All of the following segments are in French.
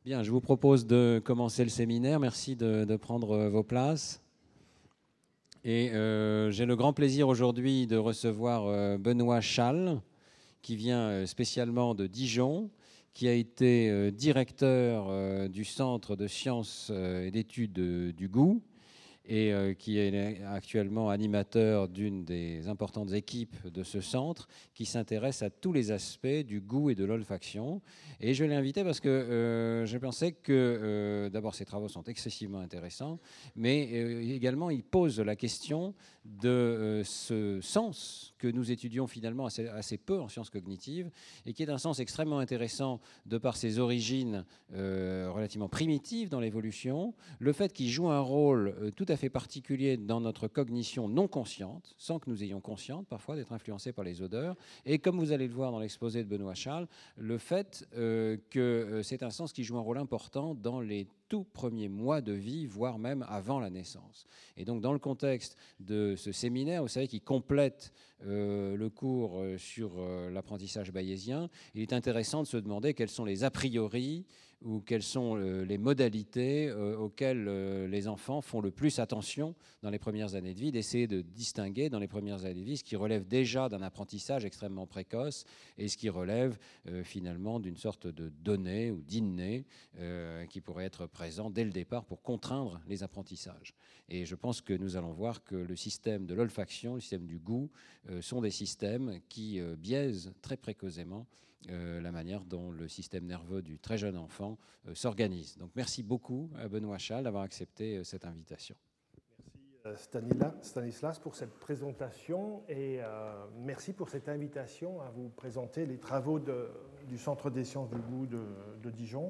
Bien, je vous propose de commencer le séminaire. Merci de prendre vos places. Et j'ai le grand plaisir aujourd'hui de recevoir Benoît Schall, qui vient spécialement de Dijon, qui a été directeur du Centre de sciences et d'études du goût, et qui est actuellement animateur d'une des importantes équipes de ce centre qui s'intéresse à tous les aspects du goût et de l'olfaction. Et je l'ai invité parce que je pensais que, d'abord, ses travaux sont excessivement intéressants, mais également, il pose la question de ce sens que nous étudions finalement assez peu en sciences cognitives, et qui est un sens extrêmement intéressant de par ses origines relativement primitives dans l'évolution, le fait qu'il joue un rôle tout à fait particulier dans notre cognition non consciente, sans que nous ayons conscience parfois d'être influencés par les odeurs, et comme vous allez le voir dans l'exposé de Benoît Schall, le fait que c'est un sens qui joue un rôle important dans les tout premiers mois de vie, voire même avant la naissance. Et donc, dans le contexte de ce séminaire, vous savez, qui complète le cours sur l'apprentissage bayésien, il est intéressant de se demander quels sont les a priori ou quelles sont les modalités auxquelles les enfants font le plus attention dans les premières années de vie, d'essayer de distinguer dans les premières années de vie ce qui relève déjà d'un apprentissage extrêmement précoce et ce qui relève finalement d'une sorte de données ou d'inné qui pourrait être présent dès le départ pour contraindre les apprentissages. Et je pense que nous allons voir que le système de l'olfaction, le système du goût, sont des systèmes qui biaisent très précocement la manière dont le système nerveux du très jeune enfant s'organise. Donc merci beaucoup à Benoît Schall d'avoir accepté cette invitation. Merci Stanislas pour cette présentation et merci pour cette invitation à vous présenter les travaux du Centre des sciences du goût de Dijon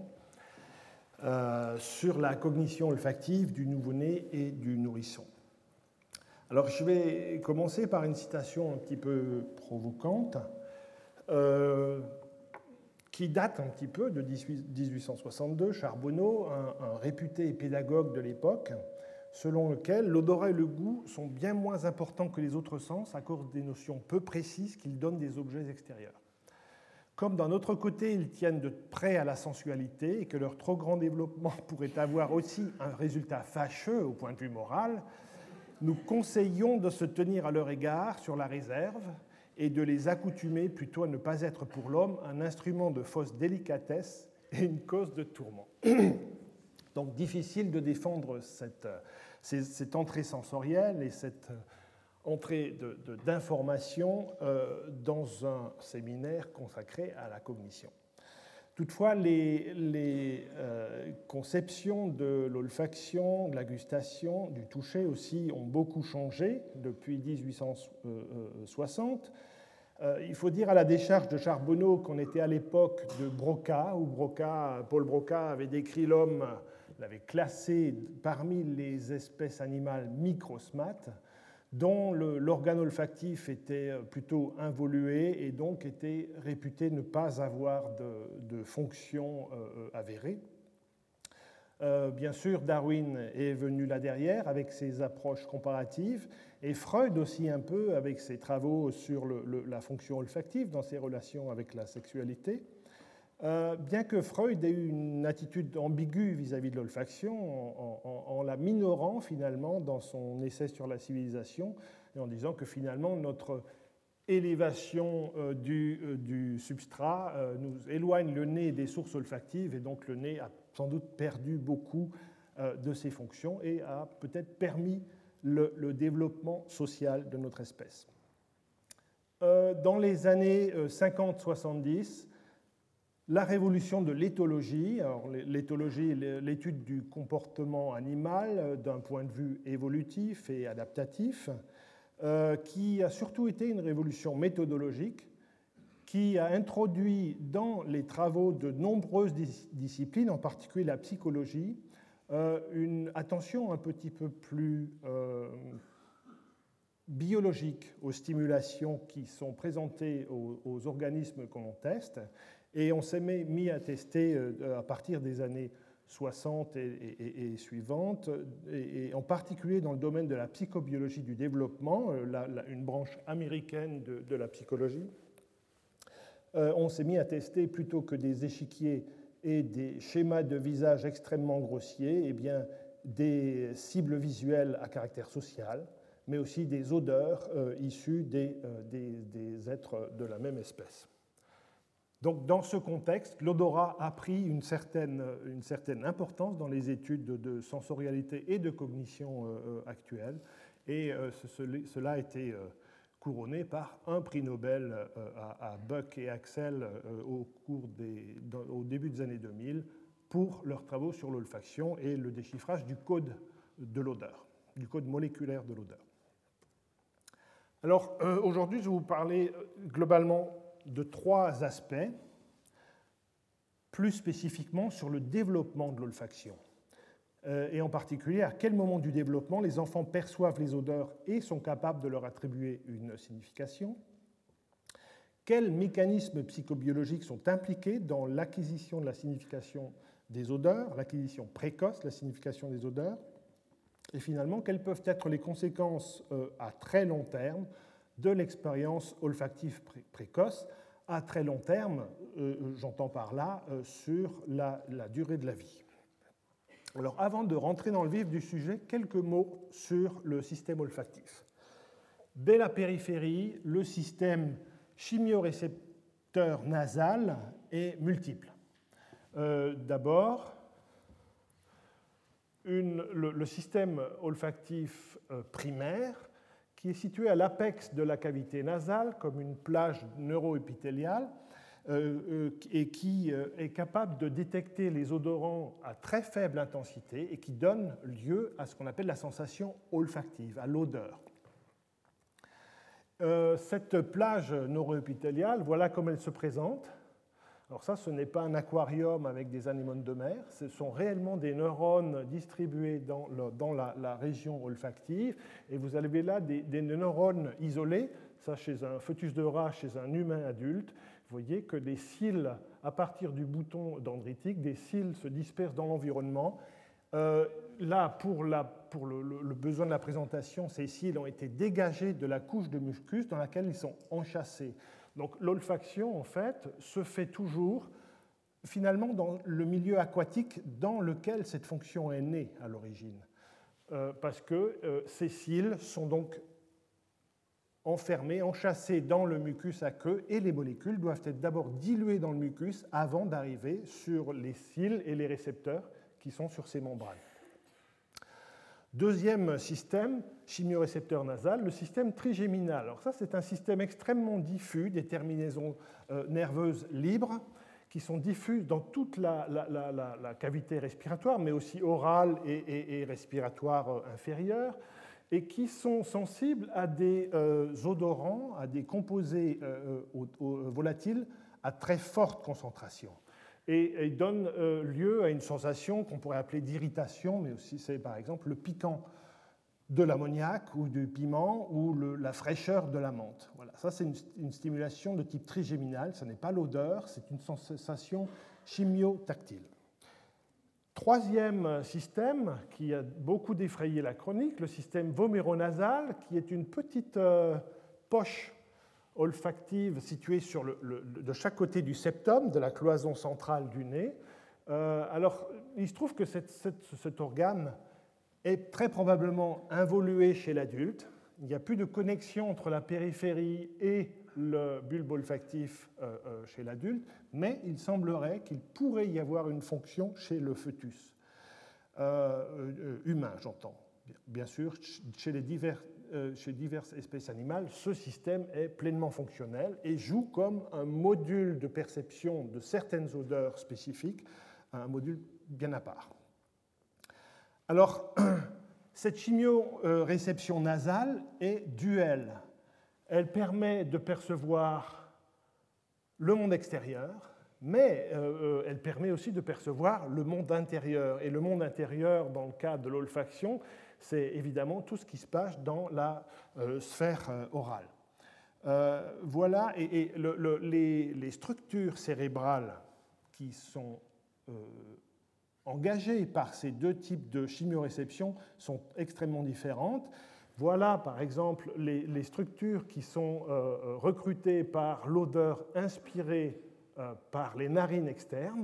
sur la cognition olfactive du nouveau-né et du nourrisson. Alors je vais commencer par une citation un petit peu provocante qui date un petit peu de 1862, Charbonneau, un réputé pédagogue de l'époque, selon lequel l'odorat et le goût sont bien moins importants que les autres sens à cause des notions peu précises qu'ils donnent des objets extérieurs. Comme d'un autre côté, ils tiennent de près à la sensualité et que leur trop grand développement pourrait avoir aussi un résultat fâcheux au point de vue moral, nous conseillons de se tenir à leur égard sur la réserve et de les accoutumer plutôt à ne pas être pour l'homme un instrument de fausse délicatesse et une cause de tourment. Donc difficile de défendre cette entrée sensorielle et cette entrée d'information dans un séminaire consacré à la cognition. Toutefois, les conceptions de l'olfaction, de la gustation, du toucher aussi ont beaucoup changé depuis 1860. Il faut dire à la décharge de Charbonneau qu'on était à l'époque de Broca, où Paul Broca avait décrit l'homme, l'avait classé parmi les espèces animales microsmates, dont l'organe olfactif était plutôt involué et donc était réputé ne pas avoir de fonction avérée. Bien sûr, Darwin est venu là derrière avec ses approches comparatives et Freud aussi un peu avec ses travaux sur la fonction olfactive dans ses relations avec la sexualité. Bien que Freud ait eu une attitude ambiguë vis-à-vis de l'olfaction, en la minorant finalement dans son essai sur la civilisation, et en disant que finalement notre élévation du substrat nous éloigne le nez des sources olfactives, et donc le nez a sans doute perdu beaucoup de ses fonctions et a peut-être permis le développement social de notre espèce. Dans les années 50-70, la révolution de l'éthologie, alors l'éthologie est l'étude du comportement animal d'un point de vue évolutif et adaptatif, qui a surtout été une révolution méthodologique, qui a introduit dans les travaux de nombreuses disciplines, en particulier la psychologie, une attention un petit peu plus biologique aux stimulations qui sont présentées aux organismes qu'on teste. Et on s'est mis à tester à partir des années 60 et suivantes, et en particulier dans le domaine de la psychobiologie du développement, une branche américaine de la psychologie. On s'est mis à tester plutôt que des échiquiers et des schémas de visage extrêmement grossiers, eh bien, des cibles visuelles à caractère social, mais aussi des odeurs issues des êtres de la même espèce. Donc, dans ce contexte, l'odorat a pris une certaine importance dans les études de sensorialité et de cognition actuelles, et cela a été couronné par un prix Nobel à Buck et Axel au début des années 2000 pour leurs travaux sur l'olfaction et le déchiffrage du code de l'odeur, du code moléculaire de l'odeur. Alors, aujourd'hui, je vais vous parler globalement de 3 aspects, plus spécifiquement sur le développement de l'olfaction, et en particulier à quel moment du développement les enfants perçoivent les odeurs et sont capables de leur attribuer une signification, quels mécanismes psychobiologiques sont impliqués dans l'acquisition de la signification des odeurs, l'acquisition précoce de la signification des odeurs, et finalement, quelles peuvent être les conséquences à très long terme de l'expérience olfactive précoce. À très long terme, j'entends par là sur la durée de la vie. Alors, avant de rentrer dans le vif du sujet, quelques mots sur le système olfactif. Dès la périphérie, le système chimiorécepteur nasal est multiple. D'abord, le système olfactif primaire, qui est situé à l'apex de la cavité nasale, comme une plage neuroépithéliale, et qui est capable de détecter les odorants à très faible intensité et qui donne lieu à ce qu'on appelle la sensation olfactive, à l'odeur. Cette plage neuroépithéliale, voilà comment elle se présente. Alors ça, ce n'est pas un aquarium avec des anémones de mer, ce sont réellement des neurones distribués dans la région olfactive, et vous avez là des neurones isolés, ça chez un fœtus de rat, chez un humain adulte. Vous voyez que des cils, à partir du bouton dendritique, des cils se dispersent dans l'environnement. Là, pour le besoin de la présentation, ces cils ont été dégagés de la couche de mucus dans laquelle ils sont enchâssés. Donc l'olfaction, en fait, se fait toujours, finalement, dans le milieu aquatique dans lequel cette fonction est née à l'origine. Parce que ces cils sont donc enfermés, enchâssés dans le mucus aqueux, et les molécules doivent être d'abord diluées dans le mucus avant d'arriver sur les cils et les récepteurs qui sont sur ces membranes. Deuxième système, chimiorécepteur nasal, le système trigéminal. Alors ça, c'est un système extrêmement diffus, des terminaisons nerveuses libres, qui sont diffuses dans toute la cavité respiratoire, mais aussi orale et respiratoire inférieure, et qui sont sensibles à des odorants, à des composés volatiles à très forte concentration. Et il donne lieu à une sensation qu'on pourrait appeler d'irritation, mais aussi c'est par exemple le piquant de l'ammoniac ou du piment ou la fraîcheur de la menthe. Voilà, ça c'est une stimulation de type trigéminal, ce n'est pas l'odeur, c'est une sensation chimiotactile. Troisième système qui a beaucoup défrayé la chronique, le système voméronasal, qui est une petite poche olfactive située de chaque côté du septum, de la cloison centrale du nez. Alors, il se trouve que cet organe est très probablement involué chez l'adulte. Il n'y a plus de connexion entre la périphérie et le bulbe olfactif chez l'adulte, mais il semblerait qu'il pourrait y avoir une fonction chez le fœtus humain, j'entends. Bien sûr, chez diverses espèces animales, ce système est pleinement fonctionnel et joue comme un module de perception de certaines odeurs spécifiques, un module bien à part. Alors, cette chimioréception nasale est duelle. Elle permet de percevoir le monde extérieur, mais elle permet aussi de percevoir le monde intérieur. Et le monde intérieur, dans le cas de l'olfaction, c'est évidemment tout ce qui se passe dans la sphère orale. Voilà, et les structures cérébrales qui sont engagées par ces deux types de chimioréception sont extrêmement différentes. Voilà, par exemple, les structures qui sont recrutées par l'odeur inspirée par les narines externes.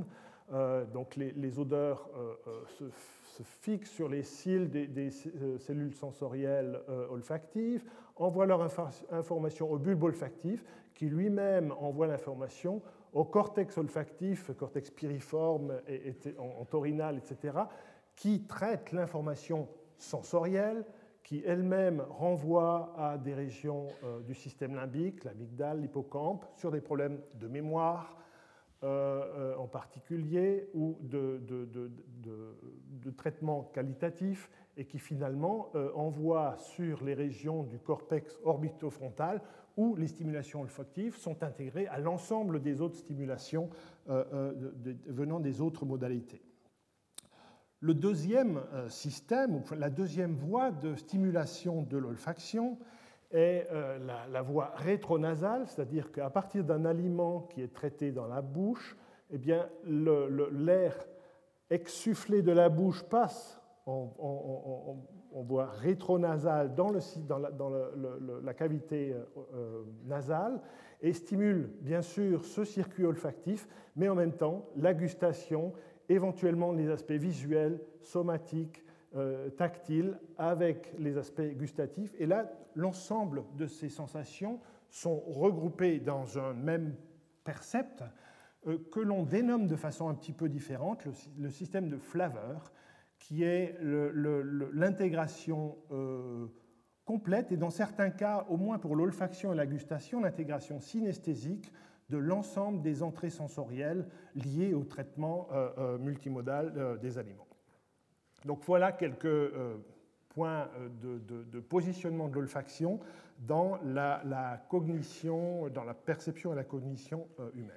Donc les odeurs se fixent sur les cils des cellules sensorielles olfactives, envoient leur information au bulbe olfactif, qui lui-même envoie l'information au cortex olfactif, cortex piriforme, en taurinal, etc., qui traite l'information sensorielle, qui elle-même renvoie à des régions du système limbique, l'amygdale, l'hippocampe, sur des problèmes de mémoire en particulier, ou de traitement qualitatif, et qui finalement envoie sur les régions du cortex orbitofrontal où les stimulations olfactives sont intégrées à l'ensemble des autres stimulations venant des autres modalités. Le deuxième système, la deuxième voie de stimulation de l'olfaction est la voie rétronasale, c'est-à-dire qu'à partir d'un aliment qui est traité dans la bouche, eh bien, l'air exsufflé de la bouche passe en voie rétronasale dans la cavité nasale et stimule bien sûr ce circuit olfactif, mais en même temps la gustation, éventuellement les aspects visuels, somatiques, tactiles, avec les aspects gustatifs. Et là, l'ensemble de ces sensations sont regroupées dans un même percept que l'on dénomme de façon un petit peu différente le système de flaveur, qui est l'intégration complète, et dans certains cas, au moins pour l'olfaction et la gustation, l'intégration synesthésique de l'ensemble des entrées sensorielles liées au traitement multimodal des aliments. Donc voilà quelques points de positionnement de l'olfaction dans la cognition, dans la perception et la cognition humaine.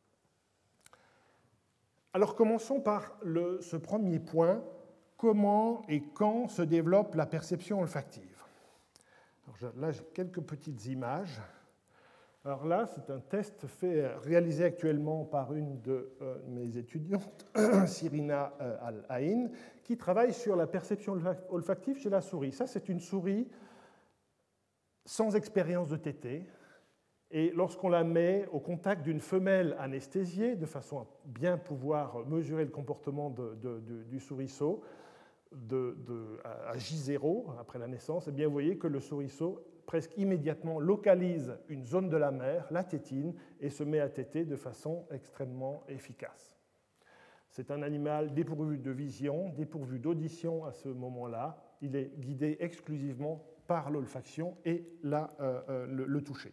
Alors commençons par ce premier point. Comment et quand se développe la perception olfactive? Alors là, j'ai quelques petites images. Alors là, c'est un test réalisé actuellement par une de mes étudiantes, Sirina Al-Ain, qui travaille sur la perception olfactive chez la souris. Ça, c'est une souris sans expérience de tétée. Et lorsqu'on la met au contact d'une femelle anesthésiée, de façon à bien pouvoir mesurer le comportement du souriceau à J0 après la naissance, eh bien, vous voyez que le souriceau presque immédiatement localise une zone de la mère, la tétine, et se met à téter de façon extrêmement efficace. C'est un animal dépourvu de vision, dépourvu d'audition à ce moment-là. Il est guidé exclusivement par l'olfaction et le toucher.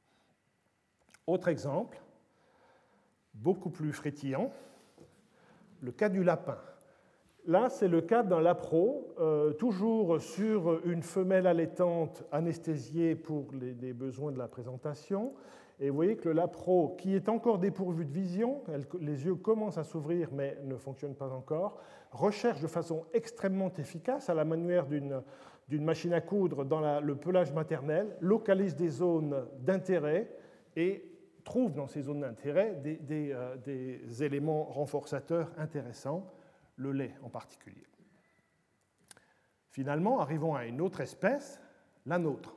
Autre exemple, beaucoup plus frétillant, le cas du lapin. Là, c'est le cas d'un lapro, toujours sur une femelle allaitante anesthésiée pour les besoins de la présentation. Et vous voyez que le lapro, qui est encore dépourvu de vision, les yeux commencent à s'ouvrir mais ne fonctionnent pas encore, recherche de façon extrêmement efficace, à la manière d'une machine à coudre dans le pelage maternel, localise des zones d'intérêt et trouve dans ces zones d'intérêt des éléments renforçateurs intéressants, le lait en particulier. Finalement, arrivons à une autre espèce, la nôtre.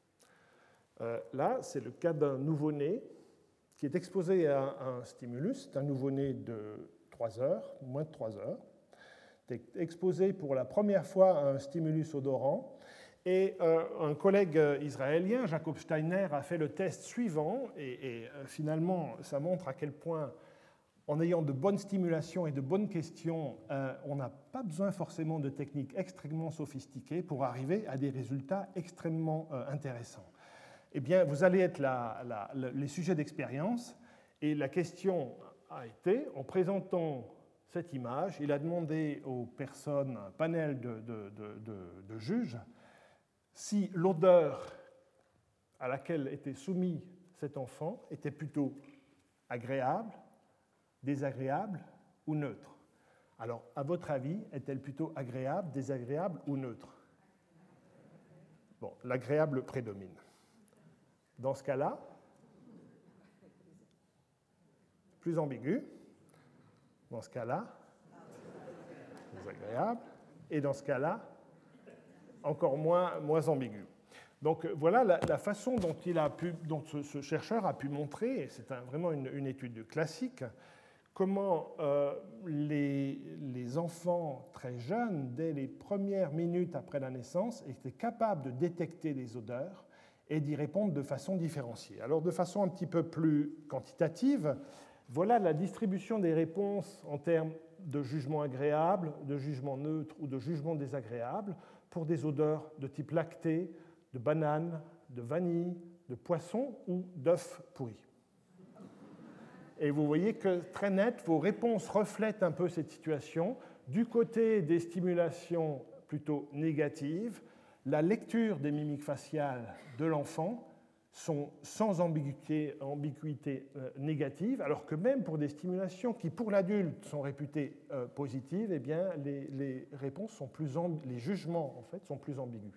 Là, c'est le cas d'un nouveau-né qui est exposé à un stimulus. C'est un nouveau-né de 3 heures, moins de 3 heures. Il est exposé pour la première fois à un stimulus odorant. Et un collègue israélien, Jacob Steiner, a fait le test suivant. Et finalement, ça montre à quel point, en ayant de bonnes stimulations et de bonnes questions, on n'a pas besoin forcément de techniques extrêmement sophistiquées pour arriver à des résultats extrêmement intéressants. Eh bien, vous allez être les sujets d'expérience, et la question a été, en présentant cette image, il a demandé aux personnes, un panel de juges, si l'odeur à laquelle était soumis cet enfant était plutôt agréable, désagréable ou neutre. Alors, à votre avis, est-elle plutôt agréable, désagréable ou neutre? Bon, l'agréable prédomine. Dans ce cas-là, plus ambigu. Dans ce cas-là, désagréable. Et dans ce cas-là, encore moins ambigu. Donc voilà la façon dont ce chercheur a pu montrer, et c'est vraiment une étude classique, comment les enfants très jeunes, dès les premières minutes après la naissance, étaient capables de détecter les odeurs et d'y répondre de façon différenciée. Alors, de façon un petit peu plus quantitative, voilà la distribution des réponses en termes de jugement agréable, de jugement neutre ou de jugement désagréable pour des odeurs de type lacté, de banane, de vanille, de poisson ou d'œufs pourris. Et vous voyez que très net, vos réponses reflètent un peu cette situation. Du côté des stimulations plutôt négatives, la lecture des mimiques faciales de l'enfant sont sans ambiguïté négative, alors que même pour des stimulations qui, pour l'adulte, sont réputées positives, eh bien, les réponses sont les jugements en fait, sont plus ambigus.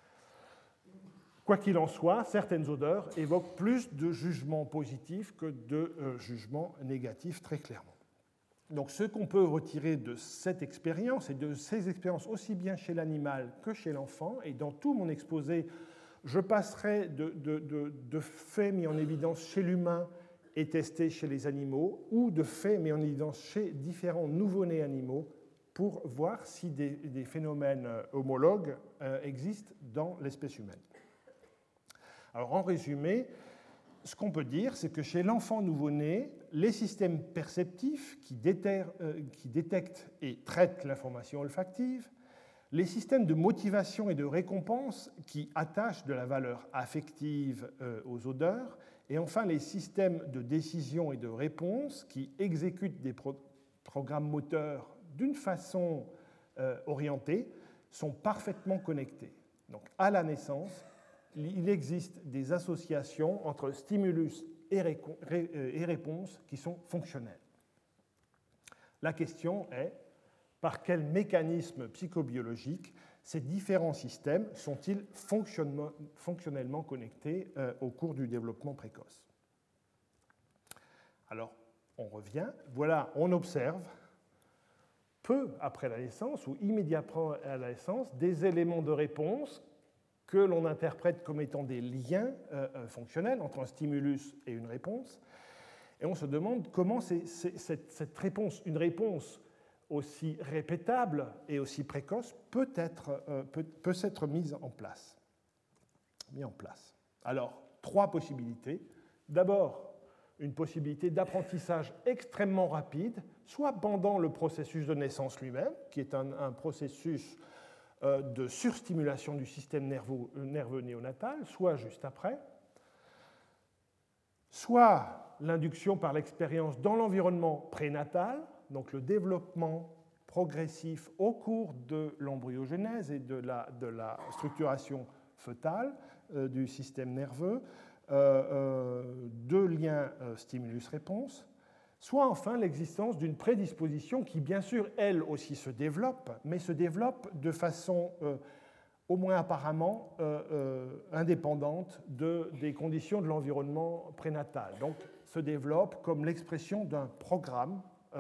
Quoi qu'il en soit, certaines odeurs évoquent plus de jugements positifs que de jugements négatifs, très clairement. Donc, ce qu'on peut retirer de cette expérience et de ces expériences aussi bien chez l'animal que chez l'enfant, et dans tout mon exposé, je passerai de faits mis en évidence chez l'humain et testés chez les animaux, ou de faits mis en évidence chez différents nouveau-nés animaux, pour voir si des phénomènes homologues existent dans l'espèce humaine. Alors, en résumé, ce qu'on peut dire, c'est que chez l'enfant nouveau-né, les systèmes perceptifs qui détectent et traitent l'information olfactive, les systèmes de motivation et de récompense qui attachent de la valeur affective aux odeurs, et enfin les systèmes de décision et de réponse qui exécutent des programmes moteurs d'une façon orientée, sont parfaitement connectés. Donc, à la naissance, il existe des associations entre stimulus et réponse qui sont fonctionnelles. La question est, par quel mécanisme psychobiologique ces différents systèmes sont-ils fonctionnellement connectés au cours du développement précoce? Alors, on revient, voilà, on observe, peu après la naissance ou immédiatement à la naissance, des éléments de réponse que l'on interprète comme étant des liens fonctionnels entre un stimulus et une réponse. Et on se demande comment cette réponse, une réponse aussi répétable et aussi précoce, peut s'être mise en place. Alors, trois possibilités. D'abord, une possibilité d'apprentissage extrêmement rapide, soit pendant le processus de naissance lui-même, qui est un processus de surstimulation du système nerveux néonatal, soit juste après, soit l'induction par l'expérience dans l'environnement prénatal, donc le développement progressif au cours de l'embryogenèse et de la structuration fœtale du système nerveux, de liens stimulus-réponse, soit enfin l'existence d'une prédisposition qui, bien sûr, elle aussi se développe, mais se développe de façon au moins apparemment indépendante des conditions de l'environnement prénatal. Donc, se développe comme l'expression d'un programme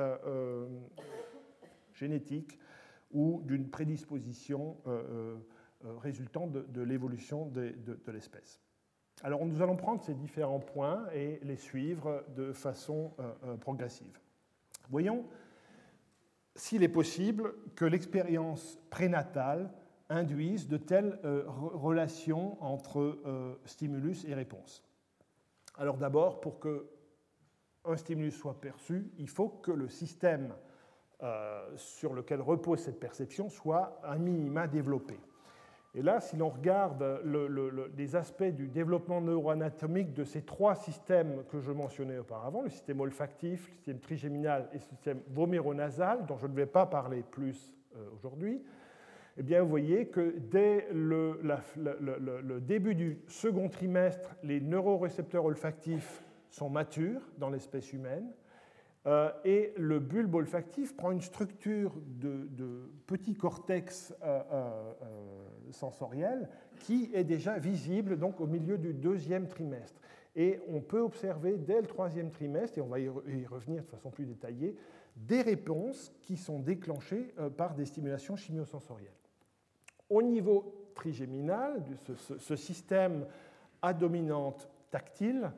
génétique ou d'une prédisposition résultant de l'évolution de l'espèce. Alors, nous allons prendre ces différents points et les suivre de façon progressive. Voyons s'il est possible que l'expérience prénatale induise de telles relations entre stimulus et réponse. Alors d'abord, pour qu'un stimulus soit perçu, il faut que le système sur lequel repose cette perception soit un minima développé. Et là, si l'on regarde les aspects du développement neuroanatomique de ces trois systèmes que je mentionnais auparavant, le système olfactif, le système trigéminal et le système voméronasal, dont je ne vais pas parler plus aujourd'hui, eh bien, vous voyez que dès le début du second trimestre, les neurorécepteurs olfactifs sont matures dans l'espèce humaine, et le bulbe olfactif prend une structure de petit cortex sensoriel qui est déjà visible donc, au milieu du deuxième trimestre. Et on peut observer dès le troisième trimestre, et on va y revenir de façon plus détaillée, des réponses qui sont déclenchées par des stimulations chimiosensorielles. Au niveau trigéminal, ce système à dominante tactile,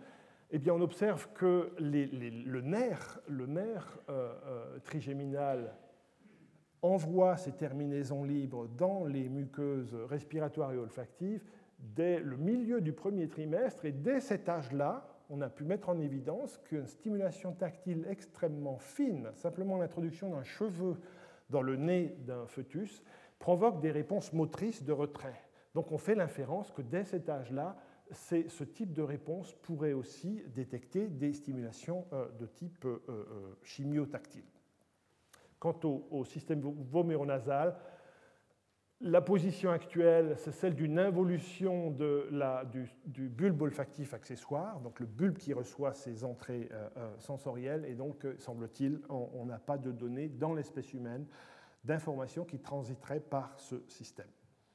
eh bien, on observe que le nerf trigéminal envoie ces terminaisons libres dans les muqueuses respiratoires et olfactives dès le milieu du premier trimestre, et dès cet âge-là, on a pu mettre en évidence qu'une stimulation tactile extrêmement fine, simplement l'introduction d'un cheveu dans le nez d'un fœtus, provoque des réponses motrices de retrait. Donc on fait l'inférence que dès cet âge-là, ce type de réponse pourrait aussi détecter des stimulations de type chimiotactile. Quant au système voméronasal, la position actuelle, c'est celle d'une involution du bulbe olfactif accessoire, donc le bulbe qui reçoit ces entrées sensorielles, et donc, semble-t-il, on n'a pas de données dans l'espèce humaine d'informations qui transiteraient par ce système.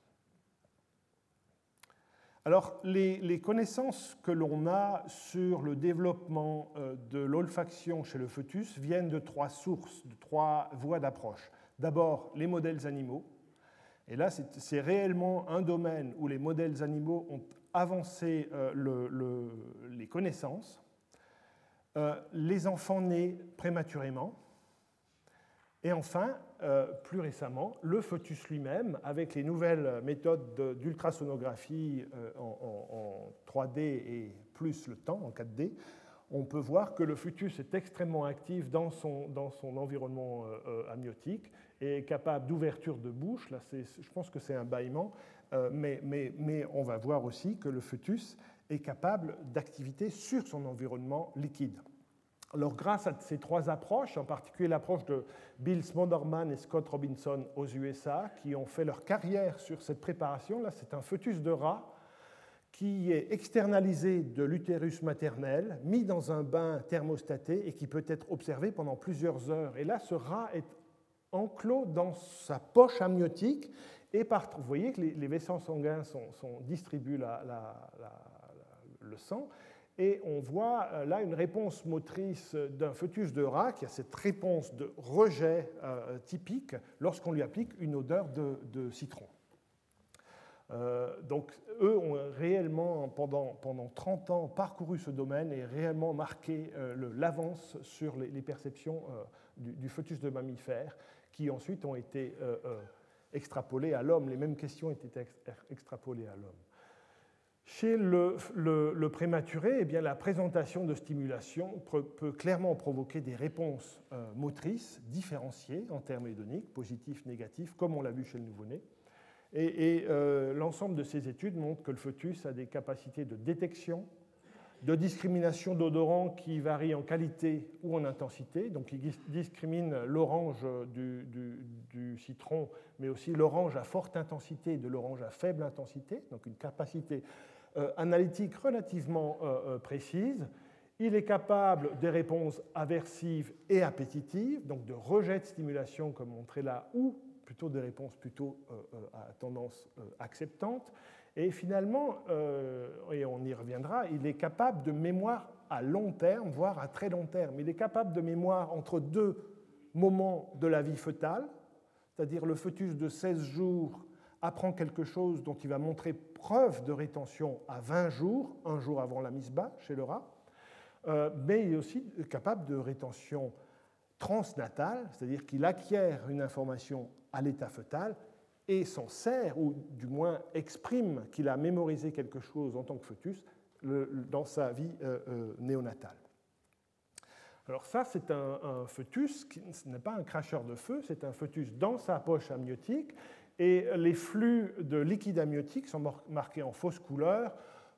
Alors, les connaissances que l'on a sur le développement de l'olfaction chez le fœtus viennent de 3 sources, de 3 voies d'approche. D'abord, les modèles animaux. Et là, c'est réellement un domaine où les modèles animaux ont avancé les connaissances. Les enfants nés prématurément. Et enfin, plus récemment, le fœtus lui-même, avec les nouvelles méthodes d'ultrasonographie en 3D et plus le temps, en 4D, on peut voir que le fœtus est extrêmement actif dans son environnement amniotique et est capable d'ouverture de bouche. Là, je pense que c'est un bâillement, mais on va voir aussi que le fœtus est capable d'activité sur son environnement liquide. Alors, grâce à ces 3 approches, en particulier l'approche de Bill Smotherman et Scott Robinson aux USA, qui ont fait leur carrière sur cette préparation, là, c'est un fœtus de rat qui est externalisé de l'utérus maternel, mis dans un bain thermostaté et qui peut être observé pendant plusieurs heures. Et là, ce rat est enclos dans sa poche amniotique et vous voyez que les vaisseaux sanguins distribuent le sang. Et on voit là une réponse motrice d'un fœtus de rat qui a cette réponse de rejet typique lorsqu'on lui applique une odeur de citron. Donc, eux ont réellement, pendant 30 ans, parcouru ce domaine et réellement marqué l'avance sur les perceptions du fœtus de mammifère, qui ensuite ont été extrapolées à l'homme. Les mêmes questions ont été extrapolées à l'homme. Chez le prématuré, eh bien, la présentation de stimulation peut clairement provoquer des réponses motrices différenciées en termes hédoniques, positifs, négatifs, comme on l'a vu chez le nouveau-né. Et l'ensemble de ces études montrent que le fœtus a des capacités de détection, de discrimination d'odorants qui varient en qualité ou en intensité. Donc, il discrimine l'orange du citron, mais aussi l'orange à forte intensité de l'orange à faible intensité, donc une capacité analytique relativement précise. Il est capable des réponses aversives et appétitives, donc de rejet de stimulation comme montré là, ou plutôt des réponses plutôt à tendance acceptante. Et finalement, et on y reviendra, il est capable de mémoire à long terme, voire à très long terme. Il est capable de mémoire entre 2 moments de la vie fœtale, c'est-à-dire le fœtus de 16 jours apprend quelque chose dont il va montrer preuve de rétention à 20 jours, un jour avant la mise bas chez le rat, mais il est aussi capable de rétention transnatale, c'est-à-dire qu'il acquiert une information à l'état fœtal et s'en sert, ou du moins exprime qu'il a mémorisé quelque chose en tant que fœtus dans sa vie néonatale. Alors ça, c'est un fœtus, ce n'est pas un cracheur de feu, c'est un fœtus dans sa poche amniotique, et les flux de liquide amniotique sont marqués en fausse couleur,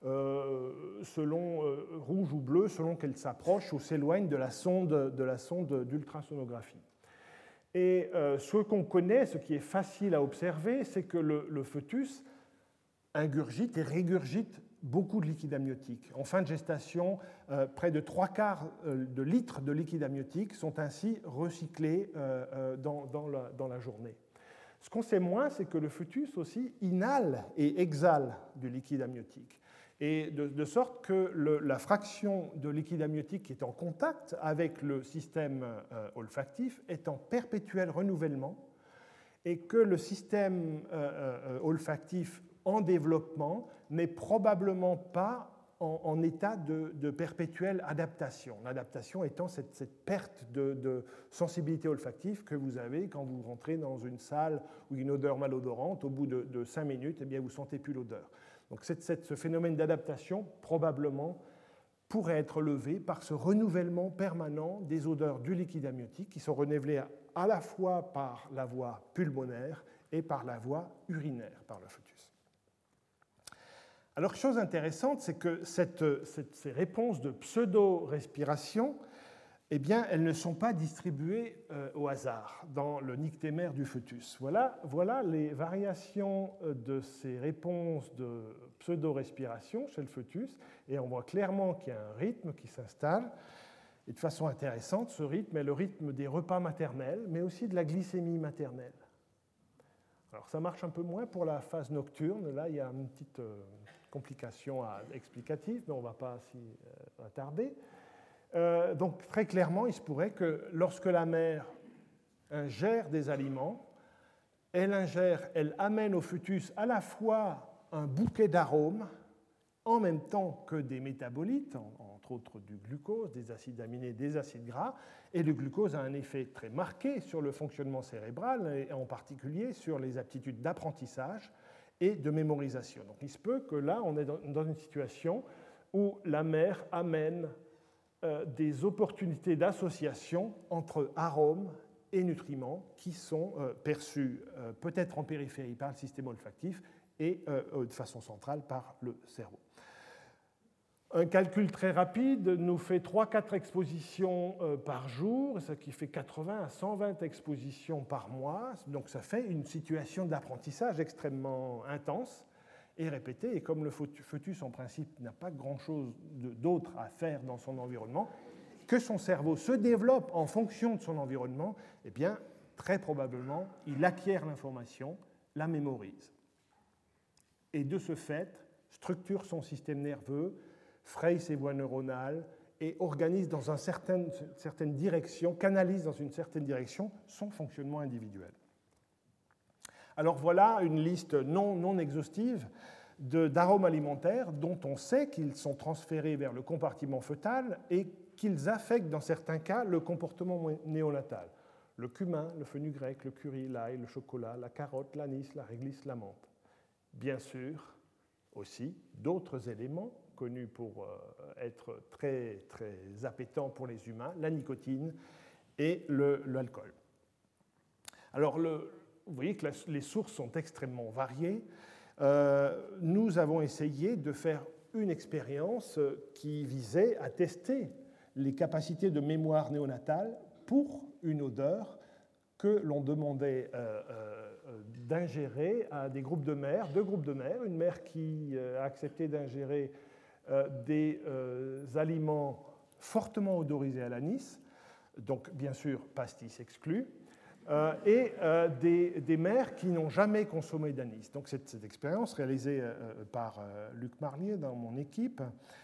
selon rouge ou bleu, selon qu'elle s'approche ou s'éloigne de la sonde d'ultrasonographie. Et ce qu'on connaît, ce qui est facile à observer, c'est que le fœtus ingurgite et régurgite beaucoup de liquide amniotique. En fin de gestation, près de 3/4 de litres de liquide amniotique sont ainsi recyclés dans la journée. Ce qu'on sait moins, c'est que le fœtus aussi inhale et exhale du liquide amniotique. Et de sorte que la fraction de liquide amniotique qui est en contact avec le système olfactif est en perpétuel renouvellement et que le système olfactif en développement n'est probablement pas en état de perpétuelle adaptation. L'adaptation étant cette perte de sensibilité olfactive que vous avez quand vous rentrez dans une salle où une odeur malodorante, au bout de 5 minutes, eh bien, vous ne sentez plus l'odeur. Donc ce phénomène d'adaptation, probablement, pourrait être levé par ce renouvellement permanent des odeurs du liquide amniotique qui sont renouvelées à la fois par la voie pulmonaire et par la voie urinaire, par le fœtus. Alors, chose intéressante, c'est que ces réponses de pseudo-respiration, eh bien, elles ne sont pas distribuées au hasard dans le nictémère du fœtus. Voilà les variations de ces réponses de pseudo-respiration chez le fœtus, et on voit clairement qu'il y a un rythme qui s'installe. Et de façon intéressante, ce rythme est le rythme des repas maternels, mais aussi de la glycémie maternelle. Alors, ça marche un peu moins pour la phase nocturne. Là, il y a une petite complication explicative, mais on ne va pas s'y attarder. Donc, très clairement, il se pourrait que lorsque la mère ingère des aliments, elle amène au fœtus à la fois un bouquet d'arômes, en même temps que des métabolites, entre autres du glucose, des acides aminés, des acides gras, et le glucose a un effet très marqué sur le fonctionnement cérébral, et en particulier sur les aptitudes d'apprentissage et de mémorisation. Donc il se peut que là, on est dans une situation où la mère amène des opportunités d'association entre arômes et nutriments qui sont perçus peut-être en périphérie par le système olfactif et de façon centrale par le cerveau. Un calcul très rapide nous fait 3-4 expositions par jour, ce qui fait 80 à 120 expositions par mois. Donc ça fait une situation d'apprentissage extrêmement intense et répétée. Et comme le fœtus, en principe, n'a pas grand-chose d'autre à faire dans son environnement, que son cerveau se développe en fonction de son environnement, eh bien, très probablement, il acquiert l'information, la mémorise. Et de ce fait, structure son système nerveux, fraye ses voies neuronales et organise dans une certaine direction, canalise dans une certaine direction son fonctionnement individuel. Alors voilà une liste non exhaustive d'arômes alimentaires dont on sait qu'ils sont transférés vers le compartiment fœtal et qu'ils affectent dans certains cas le comportement néonatal. Le cumin, le fenugrec, le curry, l'ail, le chocolat, la carotte, l'anis, la réglisse, la menthe. Bien sûr, aussi d'autres éléments connus pour être très, très appétants pour les humains, la nicotine et l'alcool. Alors, vous voyez que les sources sont extrêmement variées. Nous avons essayé de faire une expérience qui visait à tester les capacités de mémoire néonatale pour une odeur que l'on demandait d'ingérer à des groupes de mères, deux groupes de mères, une mère qui a accepté d'ingérer des aliments fortement odorisés à l'anis, donc bien sûr pastis exclus, et des mères qui n'ont jamais consommé d'anis. Donc cette expérience réalisée par Luc Marlier dans mon équipe,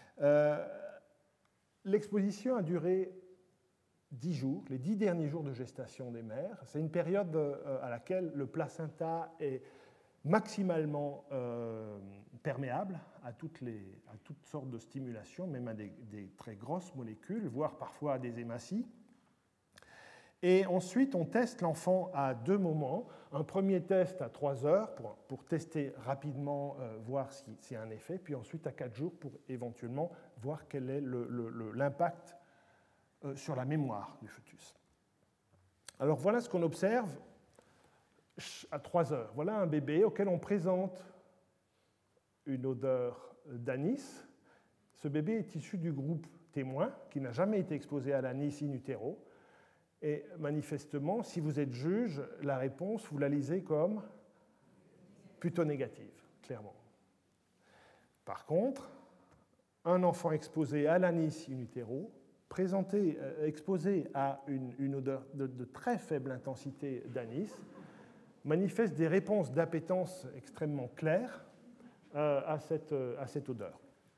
l'exposition a duré 10 jours, les 10 derniers jours de gestation des mères. C'est une période à laquelle le placenta est maximalement perméable à toutes sortes de stimulations, même à des très grosses molécules, voire parfois à des hématies. Et ensuite, on teste l'enfant à 2 moments. Un premier test à 3 heures pour tester rapidement, voir s'il y a un effet, puis ensuite à 4 jours pour éventuellement voir quel est l'impact sur la mémoire du fœtus. Alors voilà ce qu'on observe à 3 heures. Voilà un bébé auquel on présente une odeur d'anis. Ce bébé est issu du groupe témoin, qui n'a jamais été exposé à l'anis in utero. Et manifestement, si vous êtes juge, la réponse, vous la lisez comme plutôt négative, clairement. Par contre, un enfant exposé à l'anis in utero, exposé à une odeur de très faible intensité d'anis, manifeste des réponses d'appétence extrêmement claires à cette odeur.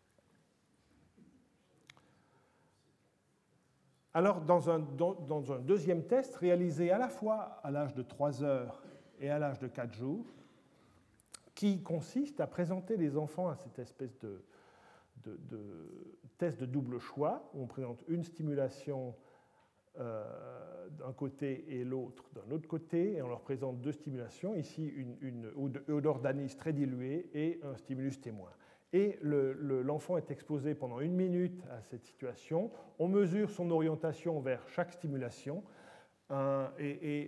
Alors, dans un deuxième test, réalisé à la fois à l'âge de 3 heures et à l'âge de 4 jours, qui consiste à présenter les enfants à cette espèce test de double choix, où on présente une stimulation d'un côté et l'autre d'un autre côté, et on leur présente deux stimulations, ici une odeur d'anis très diluée et un stimulus témoin. Et l'enfant est exposé pendant 1 minute à cette situation. On mesure son orientation vers chaque stimulation et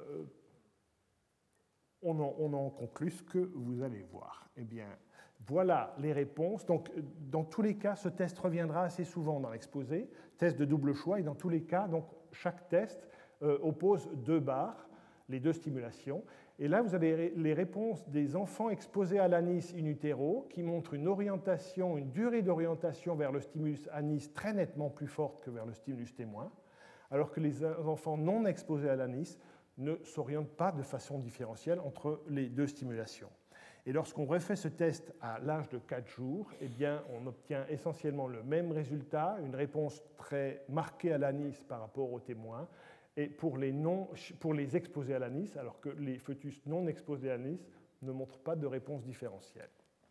on en conclut ce que vous allez voir. Eh bien, voilà les réponses. Donc, dans tous les cas, ce test reviendra assez souvent dans l'exposé, test de double choix, et dans tous les cas, donc, chaque test oppose 2 barres, les 2 stimulations. Et là, vous avez les réponses des enfants exposés à l'anis in utero, qui montrent une orientation, une durée d'orientation vers le stimulus anis très nettement plus forte que vers le stimulus témoin, alors que les enfants non exposés à l'anis ne s'orientent pas de façon différentielle entre les 2 stimulations. Et lorsqu'on refait ce test à l'âge de 4 jours, eh bien, on obtient essentiellement le même résultat, une réponse très marquée à l'anis par rapport aux témoins, et pour les exposés à l'anis, alors que les fœtus non exposés à l'anis ne montrent pas de réponse différentielle.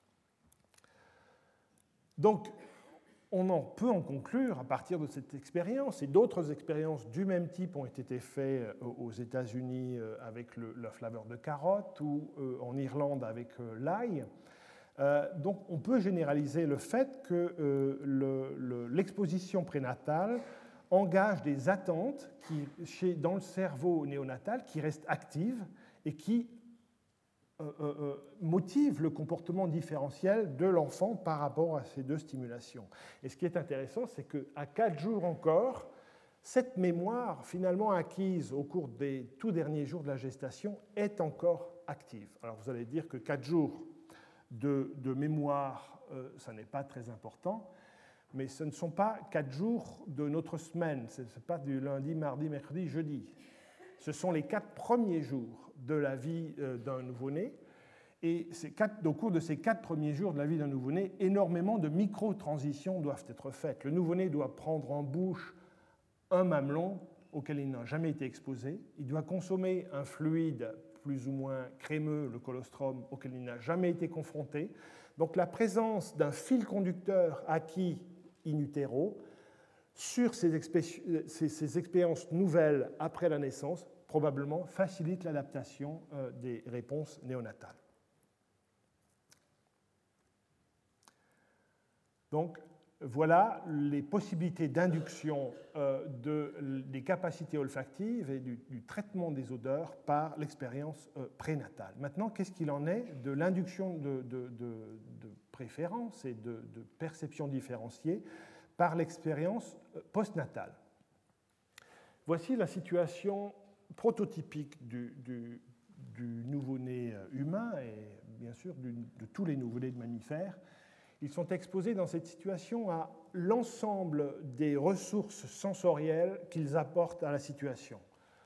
Donc, on peut en conclure à partir de cette expérience, et d'autres expériences du même type ont été faites aux États-Unis avec la flaveur de carotte ou en Irlande avec l'ail. Donc on peut généraliser le fait que l'exposition prénatale engage des attentes dans le cerveau néonatal qui restent actives et qui motive le comportement différentiel de l'enfant par rapport à ces 2 stimulations. Et ce qui est intéressant, c'est qu'à 4 jours encore, cette mémoire finalement acquise au cours des tout derniers jours de la gestation est encore active. Alors vous allez dire que 4 jours de mémoire, ça n'est pas très important, mais ce ne sont pas 4 jours de notre semaine, ce n'est pas du lundi, mardi, mercredi, jeudi. Ce sont les 4 premiers jours de la vie d'un nouveau-né. Et au cours de ces 4 premiers jours de la vie d'un nouveau-né, énormément de micro-transitions doivent être faites. Le nouveau-né doit prendre en bouche un mamelon auquel il n'a jamais été exposé. Il doit consommer un fluide plus ou moins crémeux, le colostrum, auquel il n'a jamais été confronté. Donc la présence d'un fil conducteur acquis in utero sur ces expériences nouvelles après la naissance, probablement facilite l'adaptation des réponses néonatales. Donc, voilà les possibilités d'induction des capacités olfactives et du traitement des odeurs par l'expérience prénatale. Maintenant, qu'est-ce qu'il en est de l'induction de préférence et de perception différenciée par l'expérience postnatale? Voici la situation prototypique du nouveau-né humain et bien sûr de tous les nouveau-nés de mammifères. Ils sont exposés dans cette situation à l'ensemble des ressources sensorielles qu'ils apportent à la situation.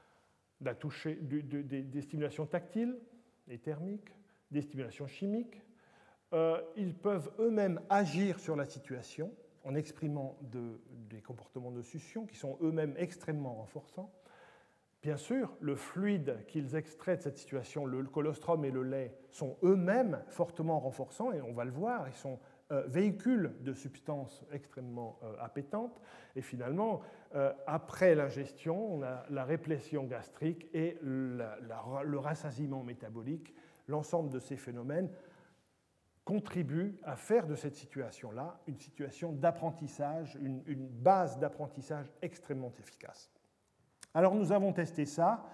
Des stimulations tactiles et thermiques, des stimulations chimiques. Ils peuvent eux-mêmes agir sur la situation en exprimant des comportements de succion qui sont eux-mêmes extrêmement renforçants. Bien sûr, le fluide qu'ils extraient de cette situation, le colostrum et le lait, sont eux-mêmes fortement renforçants, et on va le voir, ils sont véhicules de substances extrêmement appétantes. Et finalement, après l'ingestion, on a la réplétion gastrique et le rassasiement métabolique. L'ensemble de ces phénomènes contribuent à faire de cette situation-là une situation d'apprentissage, une base d'apprentissage extrêmement efficace. Alors nous avons testé ça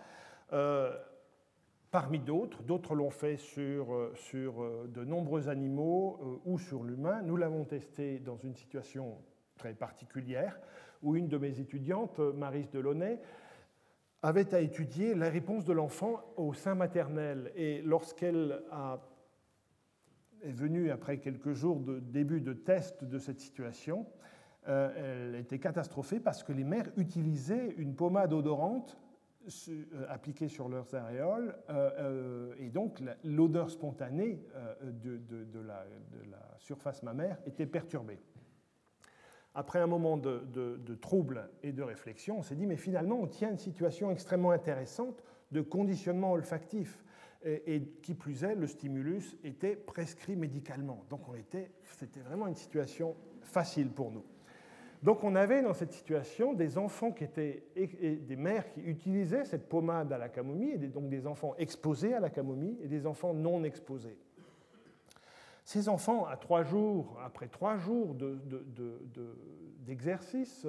parmi d'autres. D'autres l'ont fait sur de nombreux animaux ou sur l'humain. Nous l'avons testé dans une situation très particulière où une de mes étudiantes, Maryse Delaunay, avait à étudier la réponse de l'enfant au sein maternel. Et lorsqu'elle est venue après quelques jours de début de test de cette situation, elle était catastrophée parce que les mères utilisaient une pommade odorante appliquée sur leurs aréoles et donc l'odeur spontanée de la surface mammaire était perturbée. Après un moment de trouble et de réflexion, on s'est dit mais finalement on tient une situation extrêmement intéressante de conditionnement olfactif. et qui plus est, le stimulus était prescrit médicalement. Donc c'était vraiment une situation facile pour nous. Donc on avait dans cette situation des enfants et des mères qui utilisaient cette pommade à la camomille, et donc des enfants exposés à la camomille et des enfants non exposés. Ces enfants, après 3 jours d'exercice,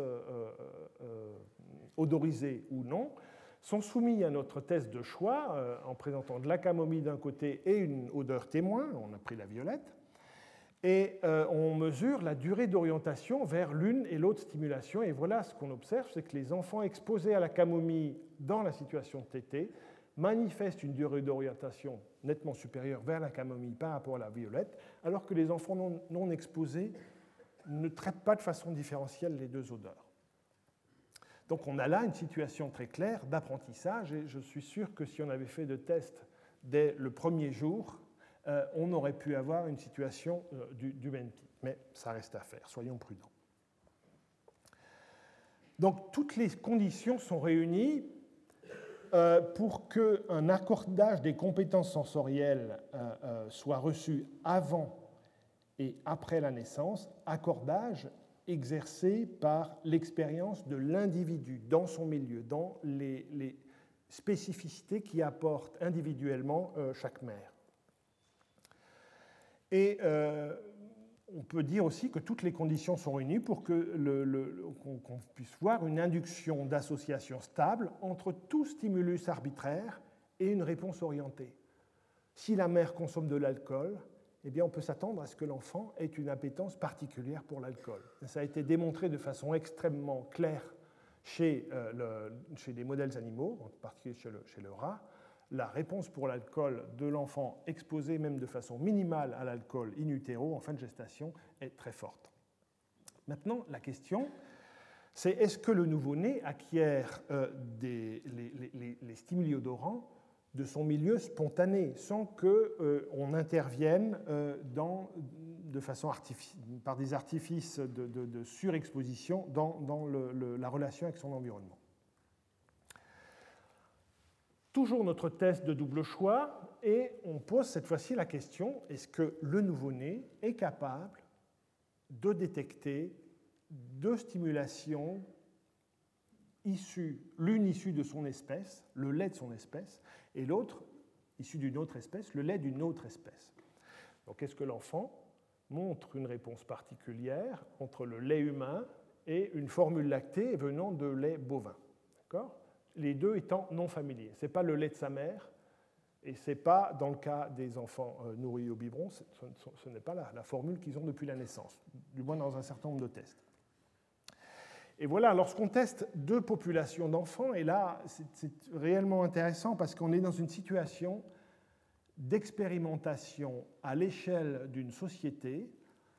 odorisé ou non, sont soumis à notre test de choix en présentant de la camomille d'un côté et une odeur témoin, on a pris la violette, et on mesure la durée d'orientation vers l'une et l'autre stimulation. Et voilà ce qu'on observe, c'est que les enfants exposés à la camomille dans la situation TT manifestent une durée d'orientation nettement supérieure vers la camomille par rapport à la violette, alors que les enfants non exposés ne traitent pas de façon différentielle les deux odeurs. Donc on a là une situation très claire d'apprentissage, et je suis sûr que si on avait fait de tests dès le premier jour, on aurait pu avoir une situation du même type. Mais ça reste à faire, soyons prudents. Donc toutes les conditions sont réunies pour qu'un accordage des compétences sensorielles soit reçu avant et après la naissance, accordage exercé par l'expérience de l'individu dans son milieu, dans les spécificités qui apporte individuellement chaque mère. Et on peut dire aussi que toutes les conditions sont réunies pour qu'on puisse voir une induction d'association stable entre tout stimulus arbitraire et une réponse orientée. Si la mère consomme de l'alcool, eh bien on peut s'attendre à ce que l'enfant ait une appétence particulière pour l'alcool. Ça a été démontré de façon extrêmement claire chez des modèles animaux, en particulier chez le rat. La réponse pour l'alcool de l'enfant exposé même de façon minimale à l'alcool in utero en fin de gestation est très forte. Maintenant, la question, c'est est-ce que le nouveau-né acquiert les stimuli odorants de son milieu spontané, sans qu'on intervienne par des artifices de surexposition dans la relation avec son environnement. Toujours notre test de double choix, et on pose cette fois-ci la question, est-ce que le nouveau-né est capable de détecter deux stimulations l'une issue de son espèce, le lait de son espèce, et l'autre issue d'une autre espèce, le lait d'une autre espèce. Donc est-ce que l'enfant montre une réponse particulière entre le lait humain et une formule lactée venant de lait bovin, d'accord ? Les deux étant non familiers. Ce n'est pas le lait de sa mère, et ce n'est pas, dans le cas des enfants nourris au biberon, ce n'est pas la formule qu'ils ont depuis la naissance, du moins dans un certain nombre de tests. Et voilà, lorsqu'on teste deux populations d'enfants, et là, c'est réellement intéressant parce qu'on est dans une situation d'expérimentation à l'échelle d'une société,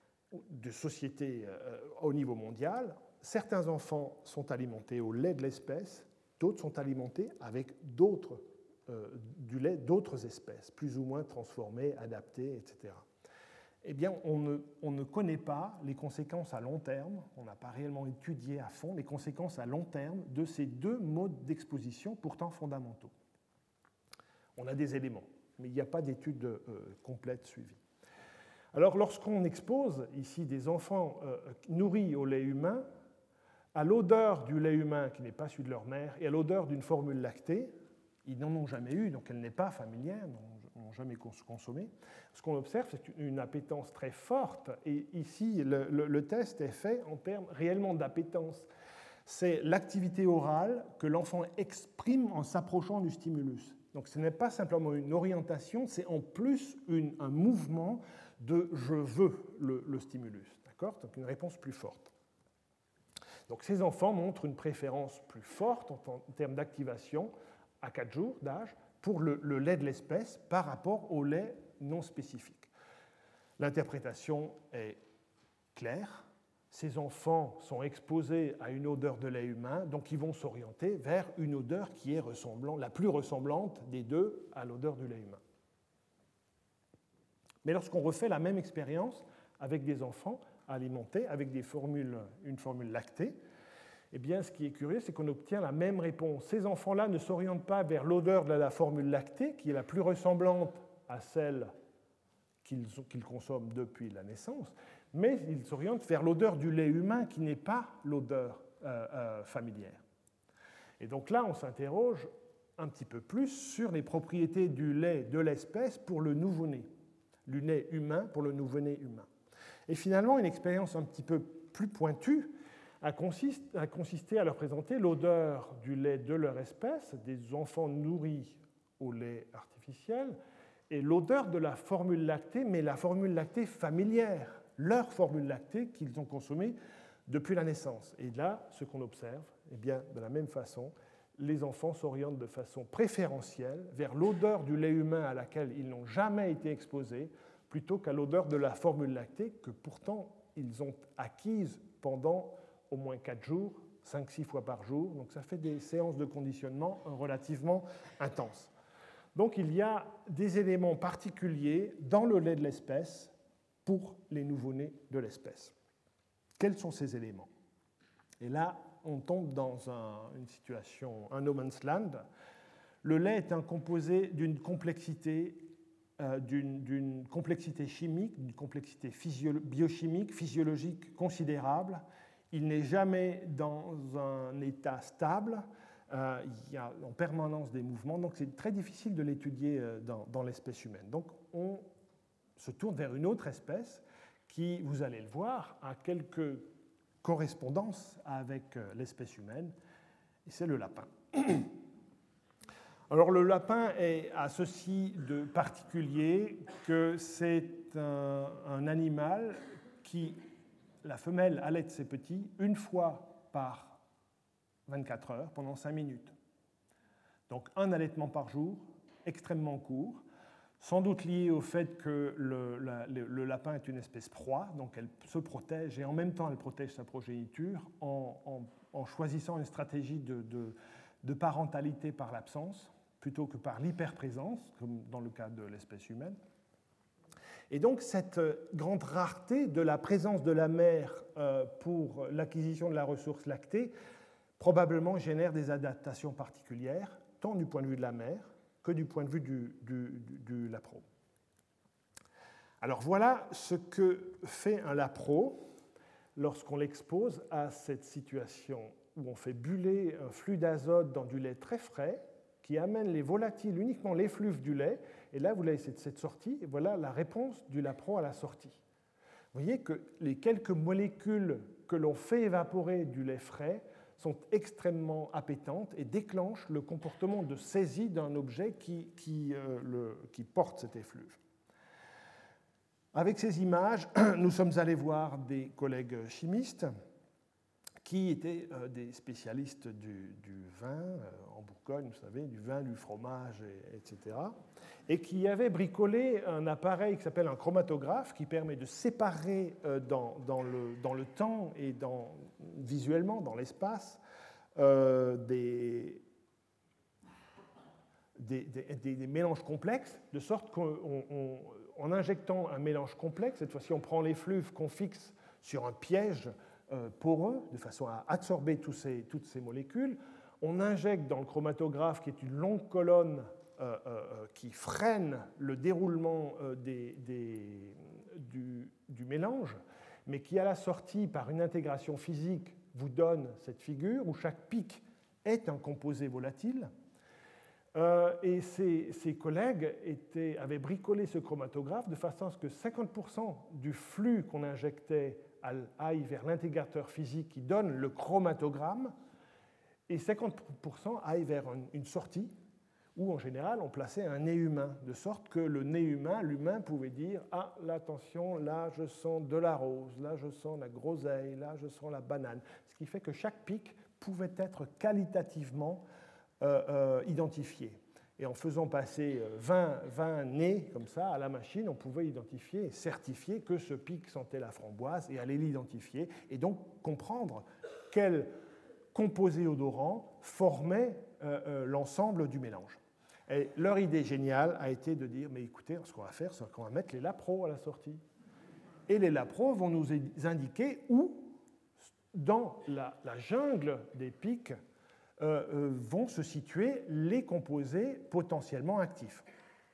au niveau mondial. Certains enfants sont alimentés au lait de l'espèce, d'autres sont alimentés avec du lait d'autres espèces, plus ou moins transformées, adaptées, etc. Eh bien, on ne connaît pas les conséquences à long terme, on n'a pas réellement étudié à fond les conséquences à long terme de ces deux modes d'exposition pourtant fondamentaux. On a des éléments, mais il n'y a pas d'études complètes suivies. Alors, lorsqu'on expose ici des enfants nourris au lait humain, à l'odeur du lait humain qui n'est pas celui de leur mère et à l'odeur d'une formule lactée, ils n'en ont jamais eu, donc elle n'est pas familière, n'ont jamais consommé. Ce qu'on observe, c'est une appétence très forte, et ici, le test est fait en termes réellement d'appétence. C'est l'activité orale que l'enfant exprime en s'approchant du stimulus. Donc ce n'est pas simplement une orientation, c'est en plus un mouvement de « je veux » le stimulus, d'accord ? Donc une réponse plus forte. Donc ces enfants montrent une préférence plus forte en termes d'activation à 4 jours d'âge pour le lait de l'espèce par rapport au lait non spécifique. L'interprétation est claire. Ces enfants sont exposés à une odeur de lait humain, donc ils vont s'orienter vers une odeur qui est la plus ressemblante des deux à l'odeur du lait humain. Mais lorsqu'on refait la même expérience avec des enfants alimentés avec une formule lactée, Eh bien, ce qui est curieux, c'est qu'on obtient la même réponse. Ces enfants-là ne s'orientent pas vers l'odeur de la formule lactée, qui est la plus ressemblante à celle qu'ils consomment depuis la naissance, mais ils s'orientent vers l'odeur du lait humain, qui n'est pas l'odeur familière. Et donc là, on s'interroge un petit peu plus sur les propriétés du lait de l'espèce pour le nouveau-né, du lait humain pour le nouveau-né humain. Et finalement, une expérience un petit peu plus pointue a consisté à leur présenter l'odeur du lait de leur espèce, des enfants nourris au lait artificiel, et l'odeur de la formule lactée, mais la formule lactée familière, leur formule lactée qu'ils ont consommée depuis la naissance. Et là, ce qu'on observe, eh bien, de la même façon, les enfants s'orientent de façon préférentielle vers l'odeur du lait humain à laquelle ils n'ont jamais été exposés, plutôt qu'à l'odeur de la formule lactée que pourtant ils ont acquise pendant au moins 4 jours, 5-6 fois par jour. Donc ça fait des séances de conditionnement relativement intenses. Donc il y a des éléments particuliers dans le lait de l'espèce pour les nouveau-nés de l'espèce. Quels sont ces éléments? Et là, on tombe dans une situation, un no man's land. Le lait est un composé d'une complexité chimique, d'une complexité biochimique, physiologique considérable. Il n'est jamais dans un état stable. Il y a en permanence des mouvements, donc c'est très difficile de l'étudier dans l'espèce humaine. Donc on se tourne vers une autre espèce qui, vous allez le voir, a quelques correspondances avec l'espèce humaine, et c'est le lapin. Alors le lapin a ceci de particulier que c'est un animal qui, la femelle allaite ses petits une fois par 24 heures pendant 5 minutes. Donc un allaitement par jour, extrêmement court, sans doute lié au fait que le lapin est une espèce proie, donc elle se protège et en même temps elle protège sa progéniture en choisissant une stratégie de parentalité par l'absence plutôt que par l'hyperprésence, comme dans le cas de l'espèce humaine. Et donc cette grande rareté de la présence de la mère pour l'acquisition de la ressource lactée probablement génère des adaptations particulières, tant du point de vue de la mère que du point de vue du lapro. Alors voilà ce que fait un lapro lorsqu'on l'expose à cette situation où on fait buller un flux d'azote dans du lait très frais qui amène les volatiles, uniquement l'effluve du lait, et là vous avez cette sortie, et voilà la réponse du lapro à la sortie. Vous voyez que les quelques molécules que l'on fait évaporer du lait frais sont extrêmement appétantes et déclenchent le comportement de saisie d'un objet qui porte cet effluve. Avec ces images, nous sommes allés voir des collègues chimistes qui étaient des spécialistes du vin, en Bourgogne, vous savez, du vin, du fromage, etc., et qui avaient bricolé un appareil qui s'appelle un chromatographe, qui permet de séparer dans le temps et visuellement dans l'espace des mélanges complexes, de sorte qu'en injectant un mélange complexe, cette fois-ci on prend l'effluve qu'on fixe sur un piège poreux, de façon à absorber toutes ces molécules. On injecte dans le chromatographe, qui est une longue colonne qui freine le déroulement du mélange, mais qui, à la sortie, par une intégration physique, vous donne cette figure où chaque pic est un composé volatile. Et ses collègues avaient bricolé ce chromatographe de façon à ce que 50% du flux qu'on injectait aille vers l'intégrateur physique qui donne le chromatogramme et 50% aille vers une sortie où en général on plaçait un nez humain, de sorte que le nez humain, l'humain pouvait dire « Ah, là, attention, là je sens de la rose, là je sens la groseille, là je sens la banane ». Ce qui fait que chaque pic pouvait être qualitativement identifié. Et en faisant passer 20 nez comme ça à la machine, on pouvait identifier et certifier que ce pic sentait la framboise et aller l'identifier, et donc comprendre quel composé odorant formait l'ensemble du mélange. Et leur idée géniale a été de dire, mais écoutez, ce qu'on va faire, c'est qu'on va mettre les lapros à la sortie. Et les lapros vont nous indiquer où dans la jungle des pics vont se situer les composés potentiellement actifs.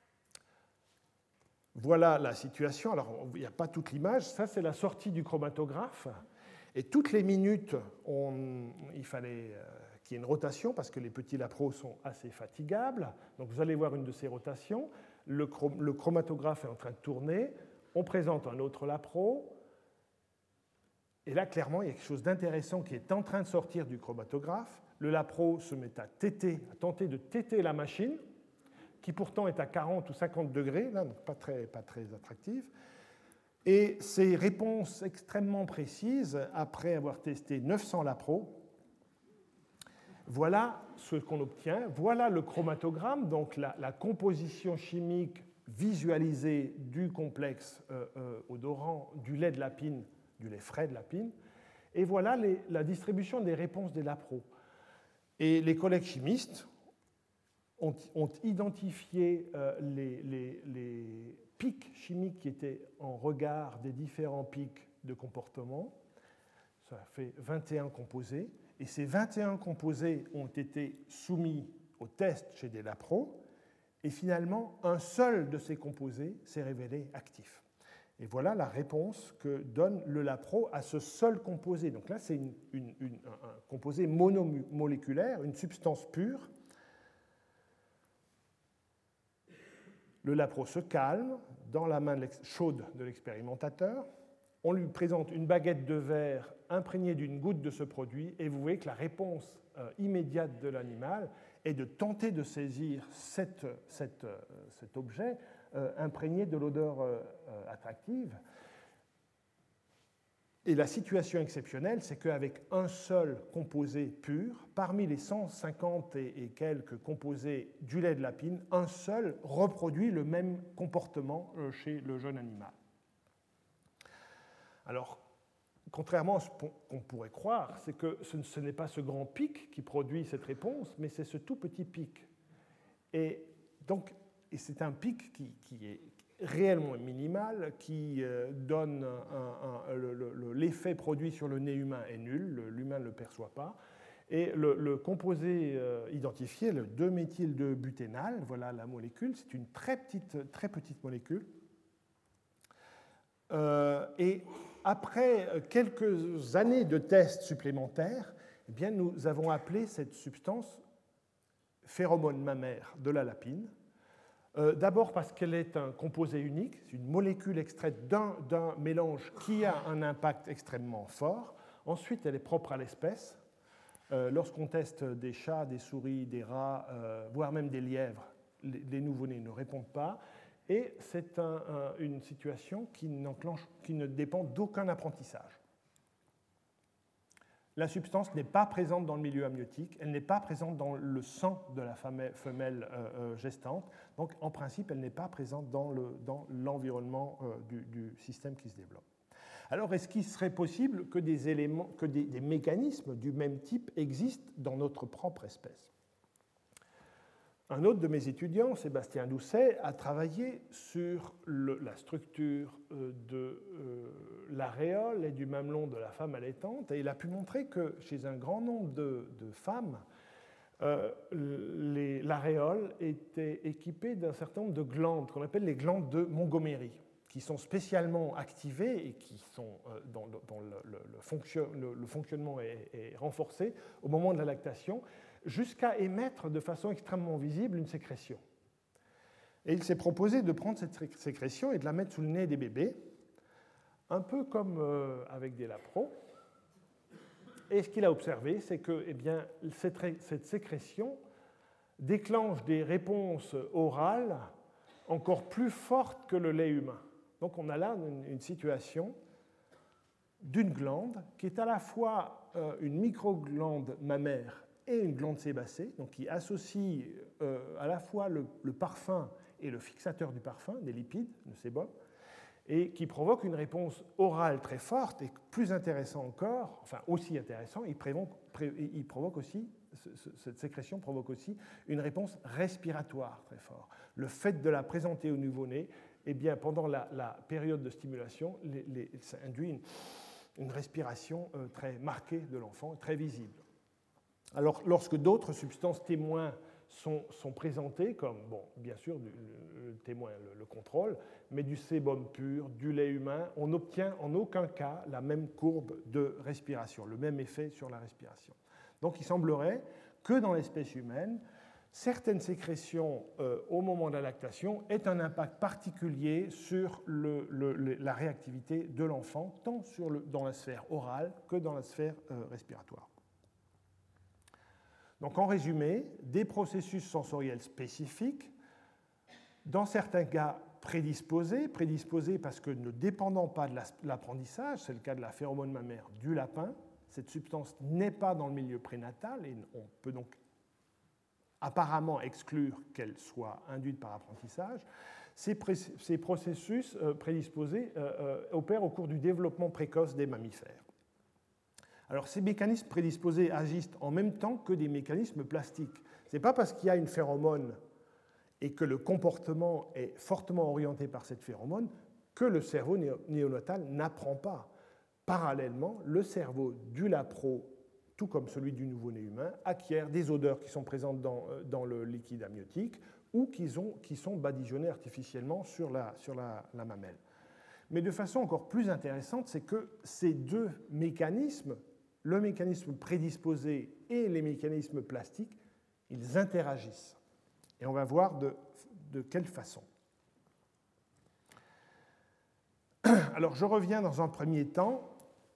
Voilà la situation. Alors, il n'y a pas toute l'image. Ça, c'est la sortie du chromatographe. Et toutes les minutes, il fallait qu'il y ait une rotation parce que les petits lapros sont assez fatigables. Donc, vous allez voir une de ces rotations. Le chromatographe est en train de tourner. On présente un autre lapro. Et là, clairement, il y a quelque chose d'intéressant qui est en train de sortir du chromatographe. Le lapro se met à tenter de téter la machine, qui pourtant est à 40 ou 50 degrés, là, donc pas très attractive. Et ces réponses extrêmement précises, après avoir testé 900 lapros, voilà ce qu'on obtient. Voilà le chromatogramme, donc la composition chimique visualisée du complexe odorant du lait de lapine, du lait frais de lapine. Et voilà la distribution des réponses des lapros. Et les collègues chimistes ont identifié les pics chimiques qui étaient en regard des différents pics de comportement. Ça fait 21 composés. Et ces 21 composés ont été soumis au test chez des lapros. Et finalement, un seul de ces composés s'est révélé actif. Et voilà la réponse que donne le lapro à ce seul composé. Donc là, c'est un composé monomoléculaire, une substance pure. Le lapro se calme dans la main chaude de l'expérimentateur. On lui présente une baguette de verre imprégnée d'une goutte de ce produit et vous voyez que la réponse immédiate de l'animal est de tenter de saisir cet objet imprégné de l'odeur attractive. Et la situation exceptionnelle, c'est qu'avec un seul composé pur, parmi les 150 et quelques composés du lait de lapine, un seul reproduit le même comportement chez le jeune animal. Alors, contrairement à ce qu'on pourrait croire, c'est que ce n'est pas ce grand pic qui produit cette réponse, mais c'est ce tout petit pic. Et c'est un pic qui est réellement minimal, qui donne l'effet produit sur le nez humain est nul, l'humain ne le perçoit pas. Et le composé identifié, le 2-méthyl-2-buténal, voilà la molécule, c'est une très petite molécule. Et après quelques années de tests supplémentaires, eh bien, nous avons appelé cette substance phéromone mammaire de la lapine. D'abord parce qu'elle est un composé unique, c'est une molécule extraite d'un mélange qui a un impact extrêmement fort. Ensuite, elle est propre à l'espèce. Lorsqu'on teste des chats, des souris, des rats, voire même des lièvres, les nouveau-nés ne répondent pas. Et c'est une situation qui ne dépend d'aucun apprentissage. La substance n'est pas présente dans le milieu amniotique, elle n'est pas présente dans le sang de la femelle gestante, donc en principe elle n'est pas présente dans l'environnement du système qui se développe. Alors est-ce qu'il serait possible que des mécanismes du même type existent dans notre propre espèce ? Un autre de mes étudiants, Sébastien Doucet, a travaillé sur la structure de l'aréole et du mamelon de la femme allaitante, et il a pu montrer que chez un grand nombre de femmes, l'aréole était équipée d'un certain nombre de glandes, qu'on appelle les glandes de Montgomery, qui sont spécialement activées et qui sont, dont le fonctionnement est renforcé au moment de la lactation, jusqu'à émettre de façon extrêmement visible une sécrétion. Et il s'est proposé de prendre cette sécrétion et de la mettre sous le nez des bébés, un peu comme avec des lapros. Et ce qu'il a observé, c'est que cette sécrétion déclenche des réponses orales encore plus fortes que le lait humain. Donc on a là une situation d'une glande qui est à la fois une microglande mammaire et une glande sébacée, donc qui associe à la fois le parfum et le fixateur du parfum, des lipides, le sébum, et qui provoque une réponse orale très forte, et plus intéressant encore, enfin aussi intéressant, il provoque aussi, cette sécrétion provoque aussi une réponse respiratoire très forte. Le fait de la présenter au nouveau-né, eh bien, pendant la période de stimulation, ça induit une respiration très marquée de l'enfant, très visible. Alors, lorsque d'autres substances témoins sont présentées, comme, bon, bien sûr, le témoin, le contrôle, mais du sébum pur, du lait humain, on n'obtient en aucun cas la même courbe de respiration, le même effet sur la respiration. Donc, il semblerait que dans l'espèce humaine, certaines sécrétions au moment de la lactation aient un impact particulier sur la réactivité de l'enfant, tant dans la sphère orale que dans la sphère respiratoire. Donc, en résumé, des processus sensoriels spécifiques, dans certains cas prédisposés parce que ne dépendant pas de l'apprentissage, c'est le cas de la phéromone mammaire du lapin, cette substance n'est pas dans le milieu prénatal et on peut donc apparemment exclure qu'elle soit induite par apprentissage. Ces processus prédisposés opèrent au cours du développement précoce des mammifères. Alors, ces mécanismes prédisposés agissent en même temps que des mécanismes plastiques. Ce n'est pas parce qu'il y a une phéromone et que le comportement est fortement orienté par cette phéromone que le cerveau néonatal n'apprend pas. Parallèlement, le cerveau du lapro, tout comme celui du nouveau-né humain, acquiert des odeurs qui sont présentes dans le liquide amniotique ou qui sont badigeonnées artificiellement sur la mamelle. Mais de façon encore plus intéressante, c'est que ces deux mécanismes, le mécanisme prédisposé et les mécanismes plastiques, ils interagissent. Et on va voir de quelle façon. Alors, je reviens dans un premier temps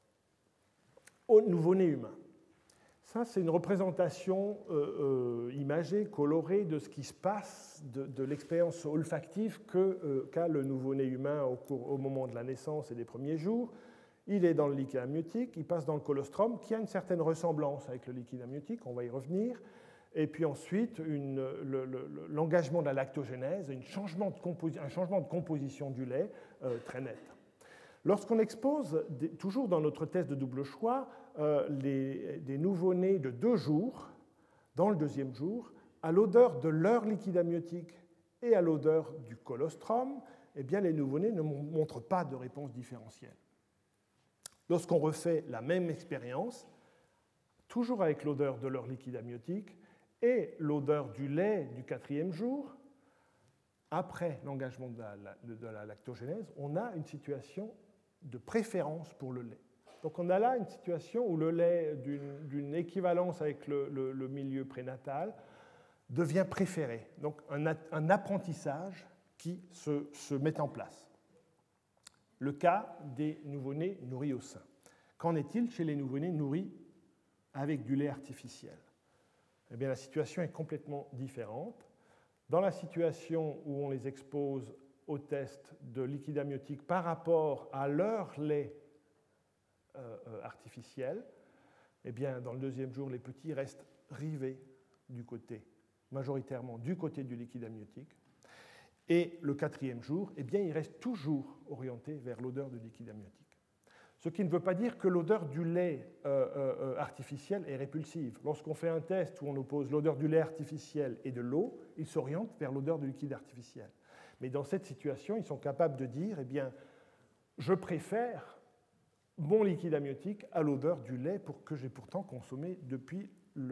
au nouveau-né humain. Ça, c'est une représentation imagée, colorée de ce qui se passe, de l'expérience olfactive qu'a le nouveau-né humain au moment de la naissance et des premiers jours. Il est dans le liquide amniotique, il passe dans le colostrum, qui a une certaine ressemblance avec le liquide amniotique, on va y revenir. Et puis ensuite, l'engagement de la lactogénèse, un changement de composition du lait très net. Lorsqu'on expose, toujours dans notre test de double choix, des nouveau-nés de 2 jours, dans le 2e jour, à l'odeur de leur liquide amniotique et à l'odeur du colostrum, eh bien, les nouveau-nés ne montrent pas de réponse différentielle. Lorsqu'on refait la même expérience, toujours avec l'odeur de leur liquide amniotique et l'odeur du lait du 4e jour, après l'engagement de la lactogénèse, on a une situation de préférence pour le lait. Donc on a là une situation où le lait d'une équivalence avec le milieu prénatal devient préféré. Donc un apprentissage qui se met en place. Le cas des nouveau-nés nourris au sein. Qu'en est-il chez les nouveau-nés nourris avec du lait artificiel? Eh bien, la situation est complètement différente. Dans la situation où on les expose au test de liquide amniotique par rapport à leur lait artificiel, eh bien, dans le 2e jour, les petits restent rivés majoritairement du côté du liquide amniotique. Et le 4e jour, eh bien, ils restent toujours orientés vers l'odeur du liquide amniotique. Ce qui ne veut pas dire que l'odeur du lait artificiel est répulsive. Lorsqu'on fait un test où on oppose l'odeur du lait artificiel et de l'eau, ils s'orientent vers l'odeur du liquide artificiel. Mais dans cette situation, ils sont capables de dire, eh bien, je préfère mon liquide amniotique à l'odeur du lait que j'ai pourtant consommé depuis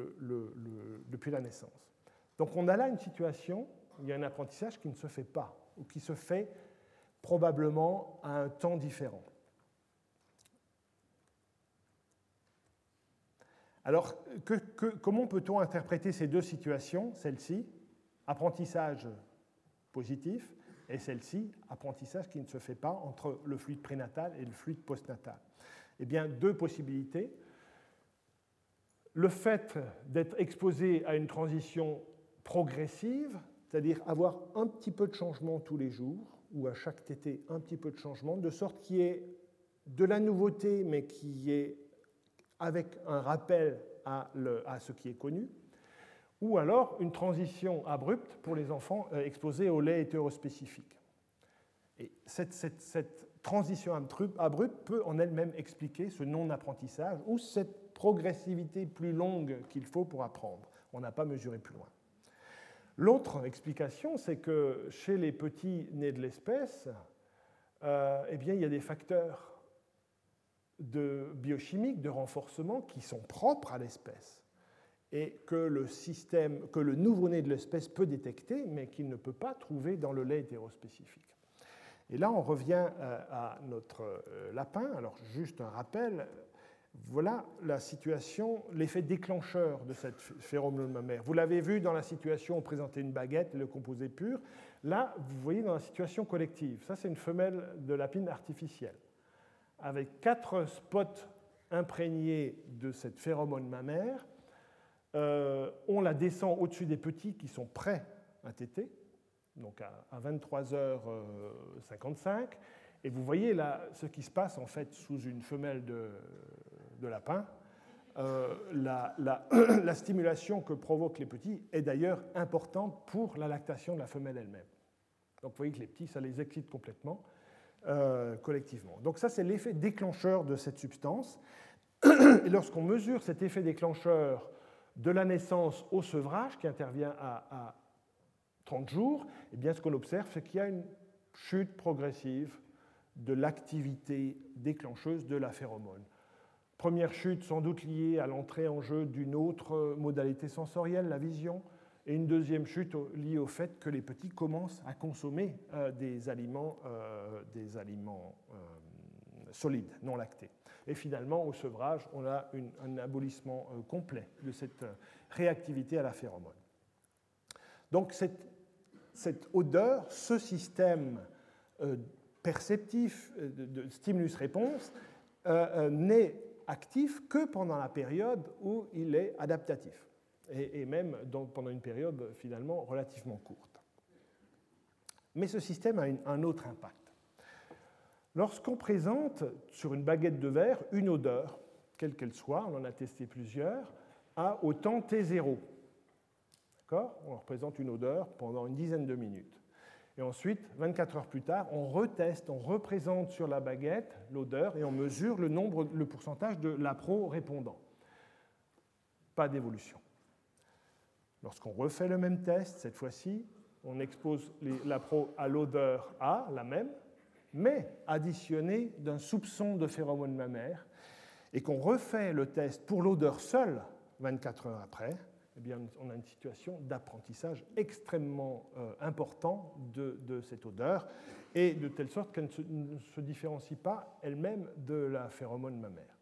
la naissance. Donc on a là une situation où il y a un apprentissage qui ne se fait pas, ou qui se fait probablement à un temps différent. Alors, comment peut-on interpréter ces deux situations, celle-ci, apprentissage positif, et celle-ci, apprentissage qui ne se fait pas entre le fluide prénatal et le fluide postnatal? Eh bien, 2 possibilités. Le fait d'être exposé à une transition progressive, c'est-à-dire avoir un petit peu de changement tous les jours, ou à chaque tétée un petit peu de changement, de sorte qu'il y ait de la nouveauté, mais qui est avec un rappel à ce qui est connu, ou alors une transition abrupte pour les enfants exposés au lait hétérospécifique. Et cette transition abrupte peut en elle-même expliquer ce non-apprentissage ou cette progressivité plus longue qu'il faut pour apprendre. On n'a pas mesuré plus loin. L'autre explication, c'est que chez les petits nés de l'espèce, eh bien, il y a des facteurs biochimiques, de renforcement qui sont propres à l'espèce et que le nouveau-né de l'espèce peut détecter, mais qu'il ne peut pas trouver dans le lait hétérospécifique. Et là, on revient à notre lapin. Alors, juste un rappel, voilà la situation, l'effet déclencheur de cette phéromone mammaire. Vous l'avez vu dans la situation où on présentait une baguette et le composé pur. Là, vous voyez dans la situation collective. Ça, c'est une femelle de lapine artificielle, avec 4 spots imprégnés de cette phéromone mammaire. On la descend au-dessus des petits qui sont prêts à téter, donc à 23h55. Et vous voyez là ce qui se passe en fait sous une femelle de lapin. La stimulation que provoquent les petits est d'ailleurs importante pour la lactation de la femelle elle-même. Donc vous voyez que les petits, ça les excite complètement collectivement. Donc ça, c'est l'effet déclencheur de cette substance. Et lorsqu'on mesure cet effet déclencheur de la naissance au sevrage, qui intervient à 30 jours, eh bien, ce qu'on observe, c'est qu'il y a une chute progressive de l'activité déclencheuse de la phéromone. Première chute sans doute liée à l'entrée en jeu d'une autre modalité sensorielle, la vision, et une deuxième chute liée au fait que les petits commencent à consommer des aliments solides, non lactés. Et finalement, au sevrage, on a un abolissement complet de cette réactivité à la phéromone. Donc cette odeur, ce système perceptif de stimulus-réponse n'est actif que pendant la période où il est adaptatif, et même pendant une période finalement relativement courte. Mais ce système a un autre impact. Lorsqu'on présente sur une baguette de verre une odeur, quelle qu'elle soit, on en a testé plusieurs, au temps T0. D'accord ? On représente une odeur pendant une dizaine de minutes. Et ensuite, 24 heures plus tard, on reteste, on représente sur la baguette l'odeur et on mesure le pourcentage de l'apro répondant. Pas d'évolution. Lorsqu'on refait le même test, cette fois-ci, on expose l'apro à l'odeur A, la même, mais additionnée d'un soupçon de phéromone mammaire, et qu'on refait le test pour l'odeur seule 24 heures après, eh bien, on a une situation d'apprentissage extrêmement important de cette odeur, et de telle sorte qu'elle ne se différencie pas elle-même de la phéromone mammaire.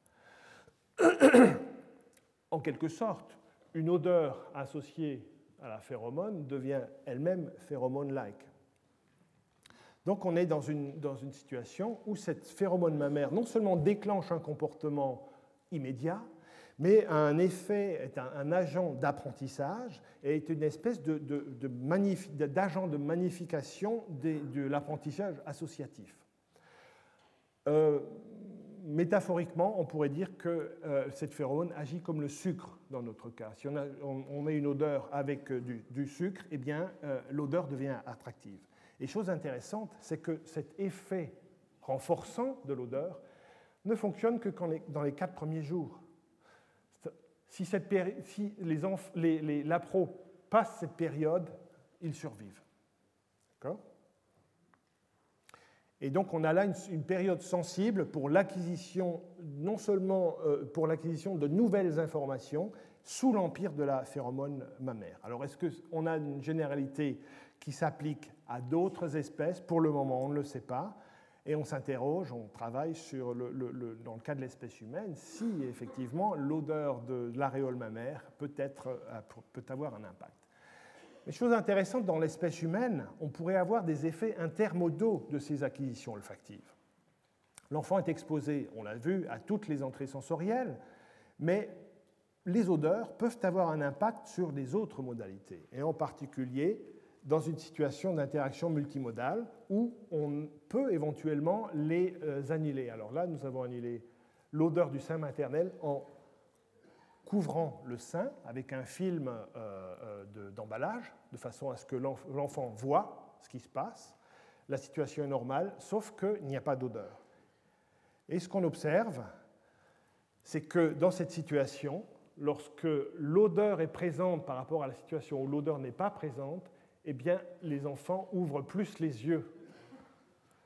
En quelque sorte, une odeur associée à la phéromone devient elle-même phéromone-like. Donc on est dans une situation où cette phéromone mammaire non seulement déclenche un comportement immédiat, mais a un effet, est un agent d'apprentissage et est une espèce d'agent de magnification de l'apprentissage associatif. Métaphoriquement, on pourrait dire que cette phéromone agit comme le sucre dans notre cas. Si on met une odeur avec du sucre, eh bien, l'odeur devient attractive. Et chose intéressante, c'est que cet effet renforçant de l'odeur ne fonctionne que dans les 4 premiers jours. Si l'appro passe cette période, ils survivent. D'accord ? Et donc on a là une période sensible pour l'acquisition, non seulement pour l'acquisition de nouvelles informations sous l'empire de la phéromone mammaire. Alors est-ce qu'on a une généralité qui s'applique à d'autres espèces? Pour le moment, on ne le sait pas. Et on s'interroge, on travaille dans le cas de l'espèce humaine, si effectivement l'odeur de l'aréole mammaire peut avoir un impact. Mais chose intéressante, dans l'espèce humaine, on pourrait avoir des effets intermodaux de ces acquisitions olfactives. L'enfant est exposé, on l'a vu, à toutes les entrées sensorielles, mais les odeurs peuvent avoir un impact sur les autres modalités, et en particulier dans une situation d'interaction multimodale où on peut éventuellement les annihiler. Alors là, nous avons annihilé l'odeur du sein maternel en couvrant le sein avec un film d'emballage, de façon à ce que l'enfant voit ce qui se passe. La situation est normale, sauf qu'il n'y a pas d'odeur. Et ce qu'on observe, c'est que dans cette situation, lorsque l'odeur est présente par rapport à la situation où l'odeur n'est pas présente, eh bien, les enfants ouvrent plus les yeux.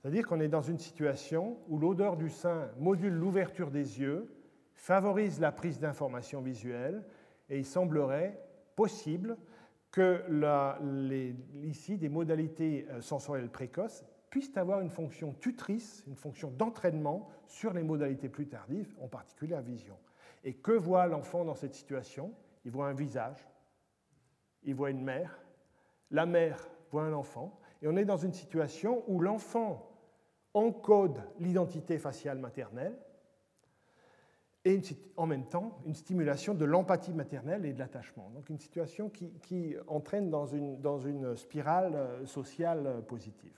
C'est-à-dire qu'on est dans une situation où l'odeur du sein module l'ouverture des yeux, favorise la prise d'informations visuelles, et il semblerait possible que ici, des modalités sensorielles précoces puissent avoir une fonction tutrice, une fonction d'entraînement sur les modalités plus tardives, en particulier la vision. Et que voit l'enfant dans cette situation? Il voit un visage, il voit une mère, la mère voit un enfant, et on est dans une situation où l'enfant encode l'identité faciale maternelle et en même temps une stimulation de l'empathie maternelle et de l'attachement. Donc une situation qui entraîne dans une spirale sociale positive.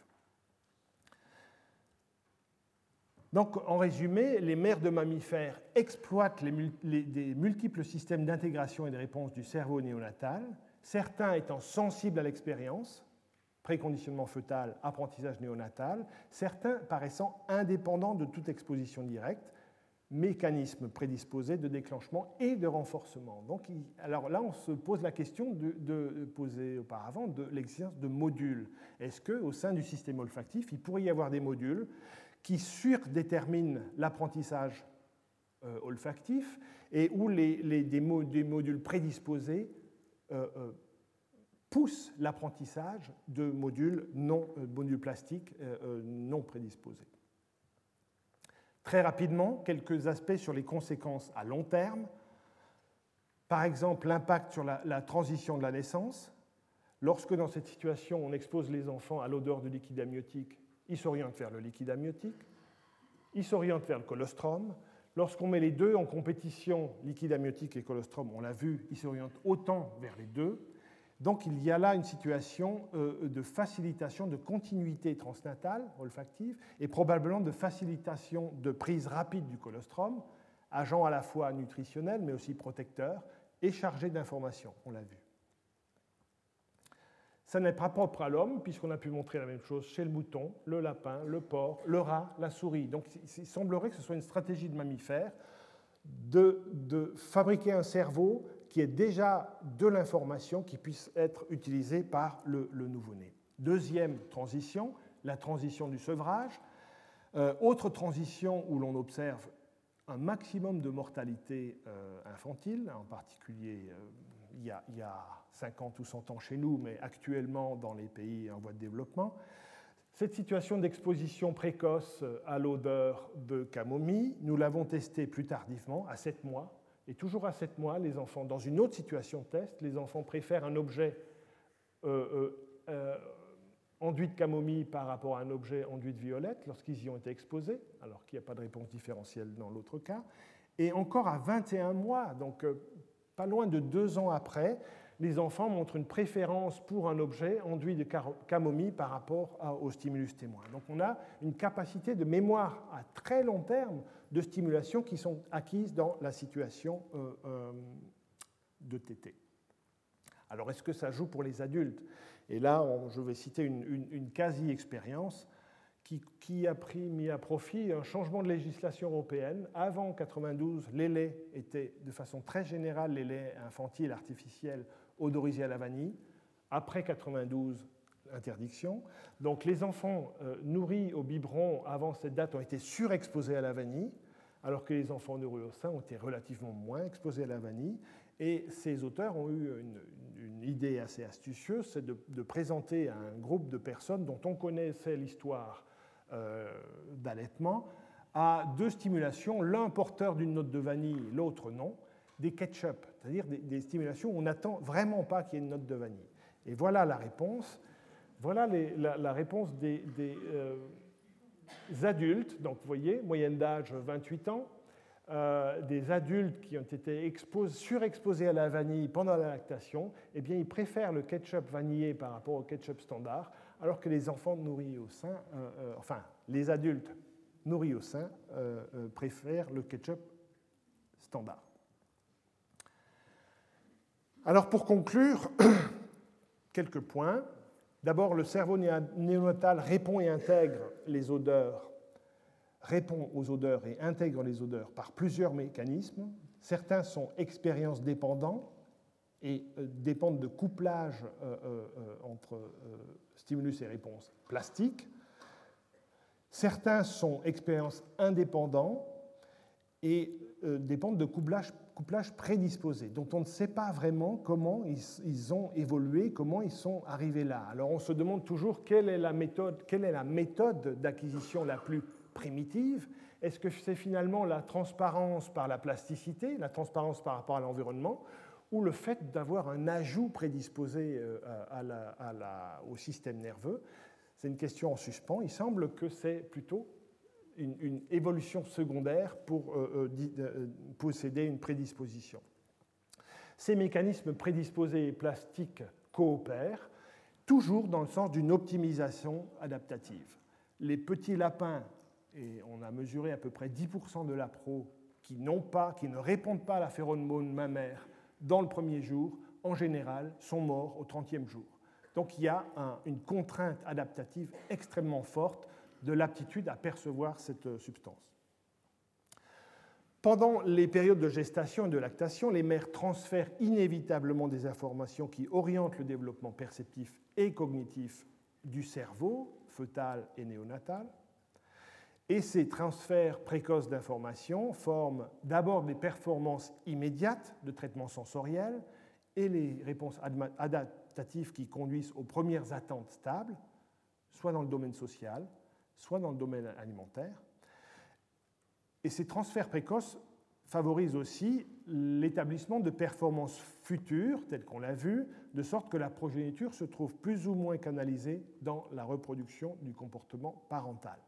Donc, en résumé, les mères de mammifères exploitent des multiples systèmes d'intégration et de réponse du cerveau néonatal, certains étant sensibles à l'expérience, préconditionnement fœtal, apprentissage néonatal, certains paraissant indépendants de toute exposition directe, mécanismes prédisposés de déclenchement et de renforcement. Donc, alors là, on se pose la question posée auparavant de l'existence de modules. Est-ce qu'au sein du système olfactif, il pourrait y avoir des modules qui surdéterminent l'apprentissage olfactif et où des modules prédisposés poussent l'apprentissage de modules plastiques non prédisposés. Très rapidement, quelques aspects sur les conséquences à long terme. Par exemple, l'impact sur la transition de la naissance. Lorsque dans cette situation, on expose les enfants à l'odeur du liquide amniotique, ils s'orientent vers le liquide amniotique, ils s'orientent vers le colostrum. Lorsqu'on met les deux en compétition, liquide amniotique et colostrum, on l'a vu, ils s'orientent autant vers les deux. Donc il y a là une situation de facilitation de continuité transnatale olfactive et probablement de facilitation de prise rapide du colostrum, agent à la fois nutritionnel mais aussi protecteur et chargé d'informations, on l'a vu. Ça n'est pas propre à l'homme, puisqu'on a pu montrer la même chose chez le mouton, le lapin, le porc, le rat, la souris. Donc il semblerait que ce soit une stratégie de mammifère de fabriquer un cerveau qui ait déjà de l'information qui puisse être utilisée par le nouveau-né. Deuxième transition, la transition du sevrage. Autre transition où l'on observe un maximum de mortalité infantile, en particulier il y a 50 ou 100 ans chez nous, mais actuellement dans les pays en voie de développement. Cette situation d'exposition précoce à l'odeur de camomille, nous l'avons testée plus tardivement, à 7 mois. Et toujours à 7 mois, les enfants, dans une autre situation de test, les enfants préfèrent un objet enduit de camomille par rapport à un objet enduit de violette lorsqu'ils y ont été exposés, alors qu'il n'y a pas de réponse différentielle dans l'autre cas. Et encore à 21 mois, donc pas loin de 2 ans après, les enfants montrent une préférence pour un objet enduit de camomille par rapport au stimulus témoin. Donc on a une capacité de mémoire à très long terme de stimulation qui sont acquises dans la situation de TT. Alors est-ce que ça joue pour les adultes? Et là, je vais citer une quasi-expérience qui a mis à profit un changement de législation européenne. Avant 1992, les laits étaient de façon très générale, les laits infantiles artificiels odorisés à la vanille. Après 1992, interdiction. Donc les enfants nourris au biberon avant cette date ont été surexposés à la vanille, alors que les enfants nourris au sein ont été relativement moins exposés à la vanille. Et ces auteurs ont eu une idée assez astucieuse, c'est de présenter à un groupe de personnes dont on connaissait l'histoire d'allaitement à 2 stimulations, l'un porteur d'une note de vanille, l'autre non, des ketchup, c'est-à-dire des stimulations où on n'attend vraiment pas qu'il y ait une note de vanille. Et voilà la réponse. Voilà la réponse des adultes, donc vous voyez, moyenne d'âge 28 ans, des adultes qui ont été surexposés à la vanille pendant la lactation, eh bien, ils préfèrent le ketchup vanillé par rapport au ketchup standard, alors que les enfants nourris au sein, les adultes nourris au sein préfèrent le ketchup standard. Alors pour conclure, quelques points. D'abord, le cerveau néonatal répond et intègre les odeurs, répond aux odeurs et intègre les odeurs par plusieurs mécanismes. Certains sont expériences dépendants et dépendent de couplage entre stimulus et réponse plastique. Certains sont expériences indépendants et dépendent de couplages prédisposés, dont on ne sait pas vraiment comment ils ont évolué, comment ils sont arrivés là. Alors on se demande toujours quelle est la méthode d'acquisition la plus primitive. Est-ce que c'est finalement la transparence par la plasticité, la transparence par rapport à l'environnement, ou le fait d'avoir un ajout prédisposé au système nerveux? C'est une question en suspens. Il semble que c'est plutôt une évolution secondaire pour posséder une prédisposition. Ces mécanismes prédisposés et plastiques coopèrent toujours dans le sens d'une optimisation adaptative. Les petits lapins, et on a mesuré à peu près 10% de lapro qui ne répondent pas à la phéromone mammaire dans le premier jour, en général, sont morts au 30e jour. Donc il y a une contrainte adaptative extrêmement forte de l'aptitude à percevoir cette substance. Pendant les périodes de gestation et de lactation, les mères transfèrent inévitablement des informations qui orientent le développement perceptif et cognitif du cerveau, fœtal et néonatal. Et ces transferts précoces d'informations forment d'abord des performances immédiates de traitement sensoriel et les réponses adaptatives qui conduisent aux premières attentes stables, soit dans le domaine social, soit dans le domaine alimentaire. Et ces transferts précoces favorisent aussi l'établissement de performances futures, telles qu'on l'a vu, de sorte que la progéniture se trouve plus ou moins canalisée dans la reproduction du comportement parental.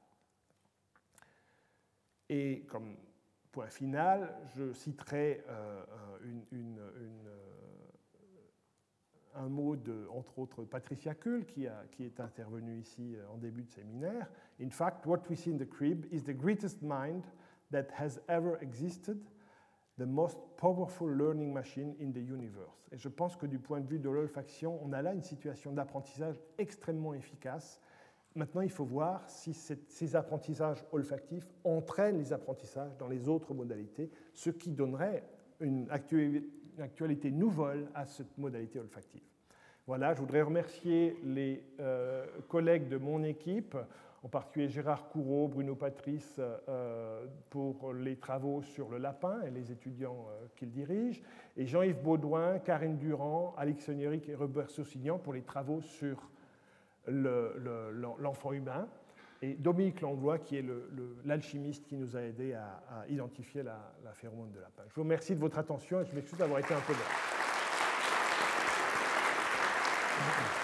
Et comme point final, je citerai un mot de, entre autres, Patricia Kuhl, qui est intervenue ici en début de séminaire. In fact, what we see in the crib is the greatest mind that has ever existed, the most powerful learning machine in the universe. Et je pense que du point de vue de l'olfaction, on a là une situation d'apprentissage extrêmement efficace. Maintenant, il faut voir si ces apprentissages olfactifs entraînent les apprentissages dans les autres modalités, ce qui donnerait une actualité nouvelle à cette modalité olfactive. Voilà, je voudrais remercier les collègues de mon équipe, en particulier Gérard Courreau, Bruno Patrice, pour les travaux sur le lapin et les étudiants qu'il dirige, et Jean-Yves Baudouin, Karine Durand, Alix Sonieric et Robert Saussignan pour les travaux sur l'enfant humain, et Dominique Langlois, qui est l'alchimiste qui nous a aidés à identifier la phéromone de lapin. Je vous remercie de votre attention et je m'excuse d'avoir été un peu long.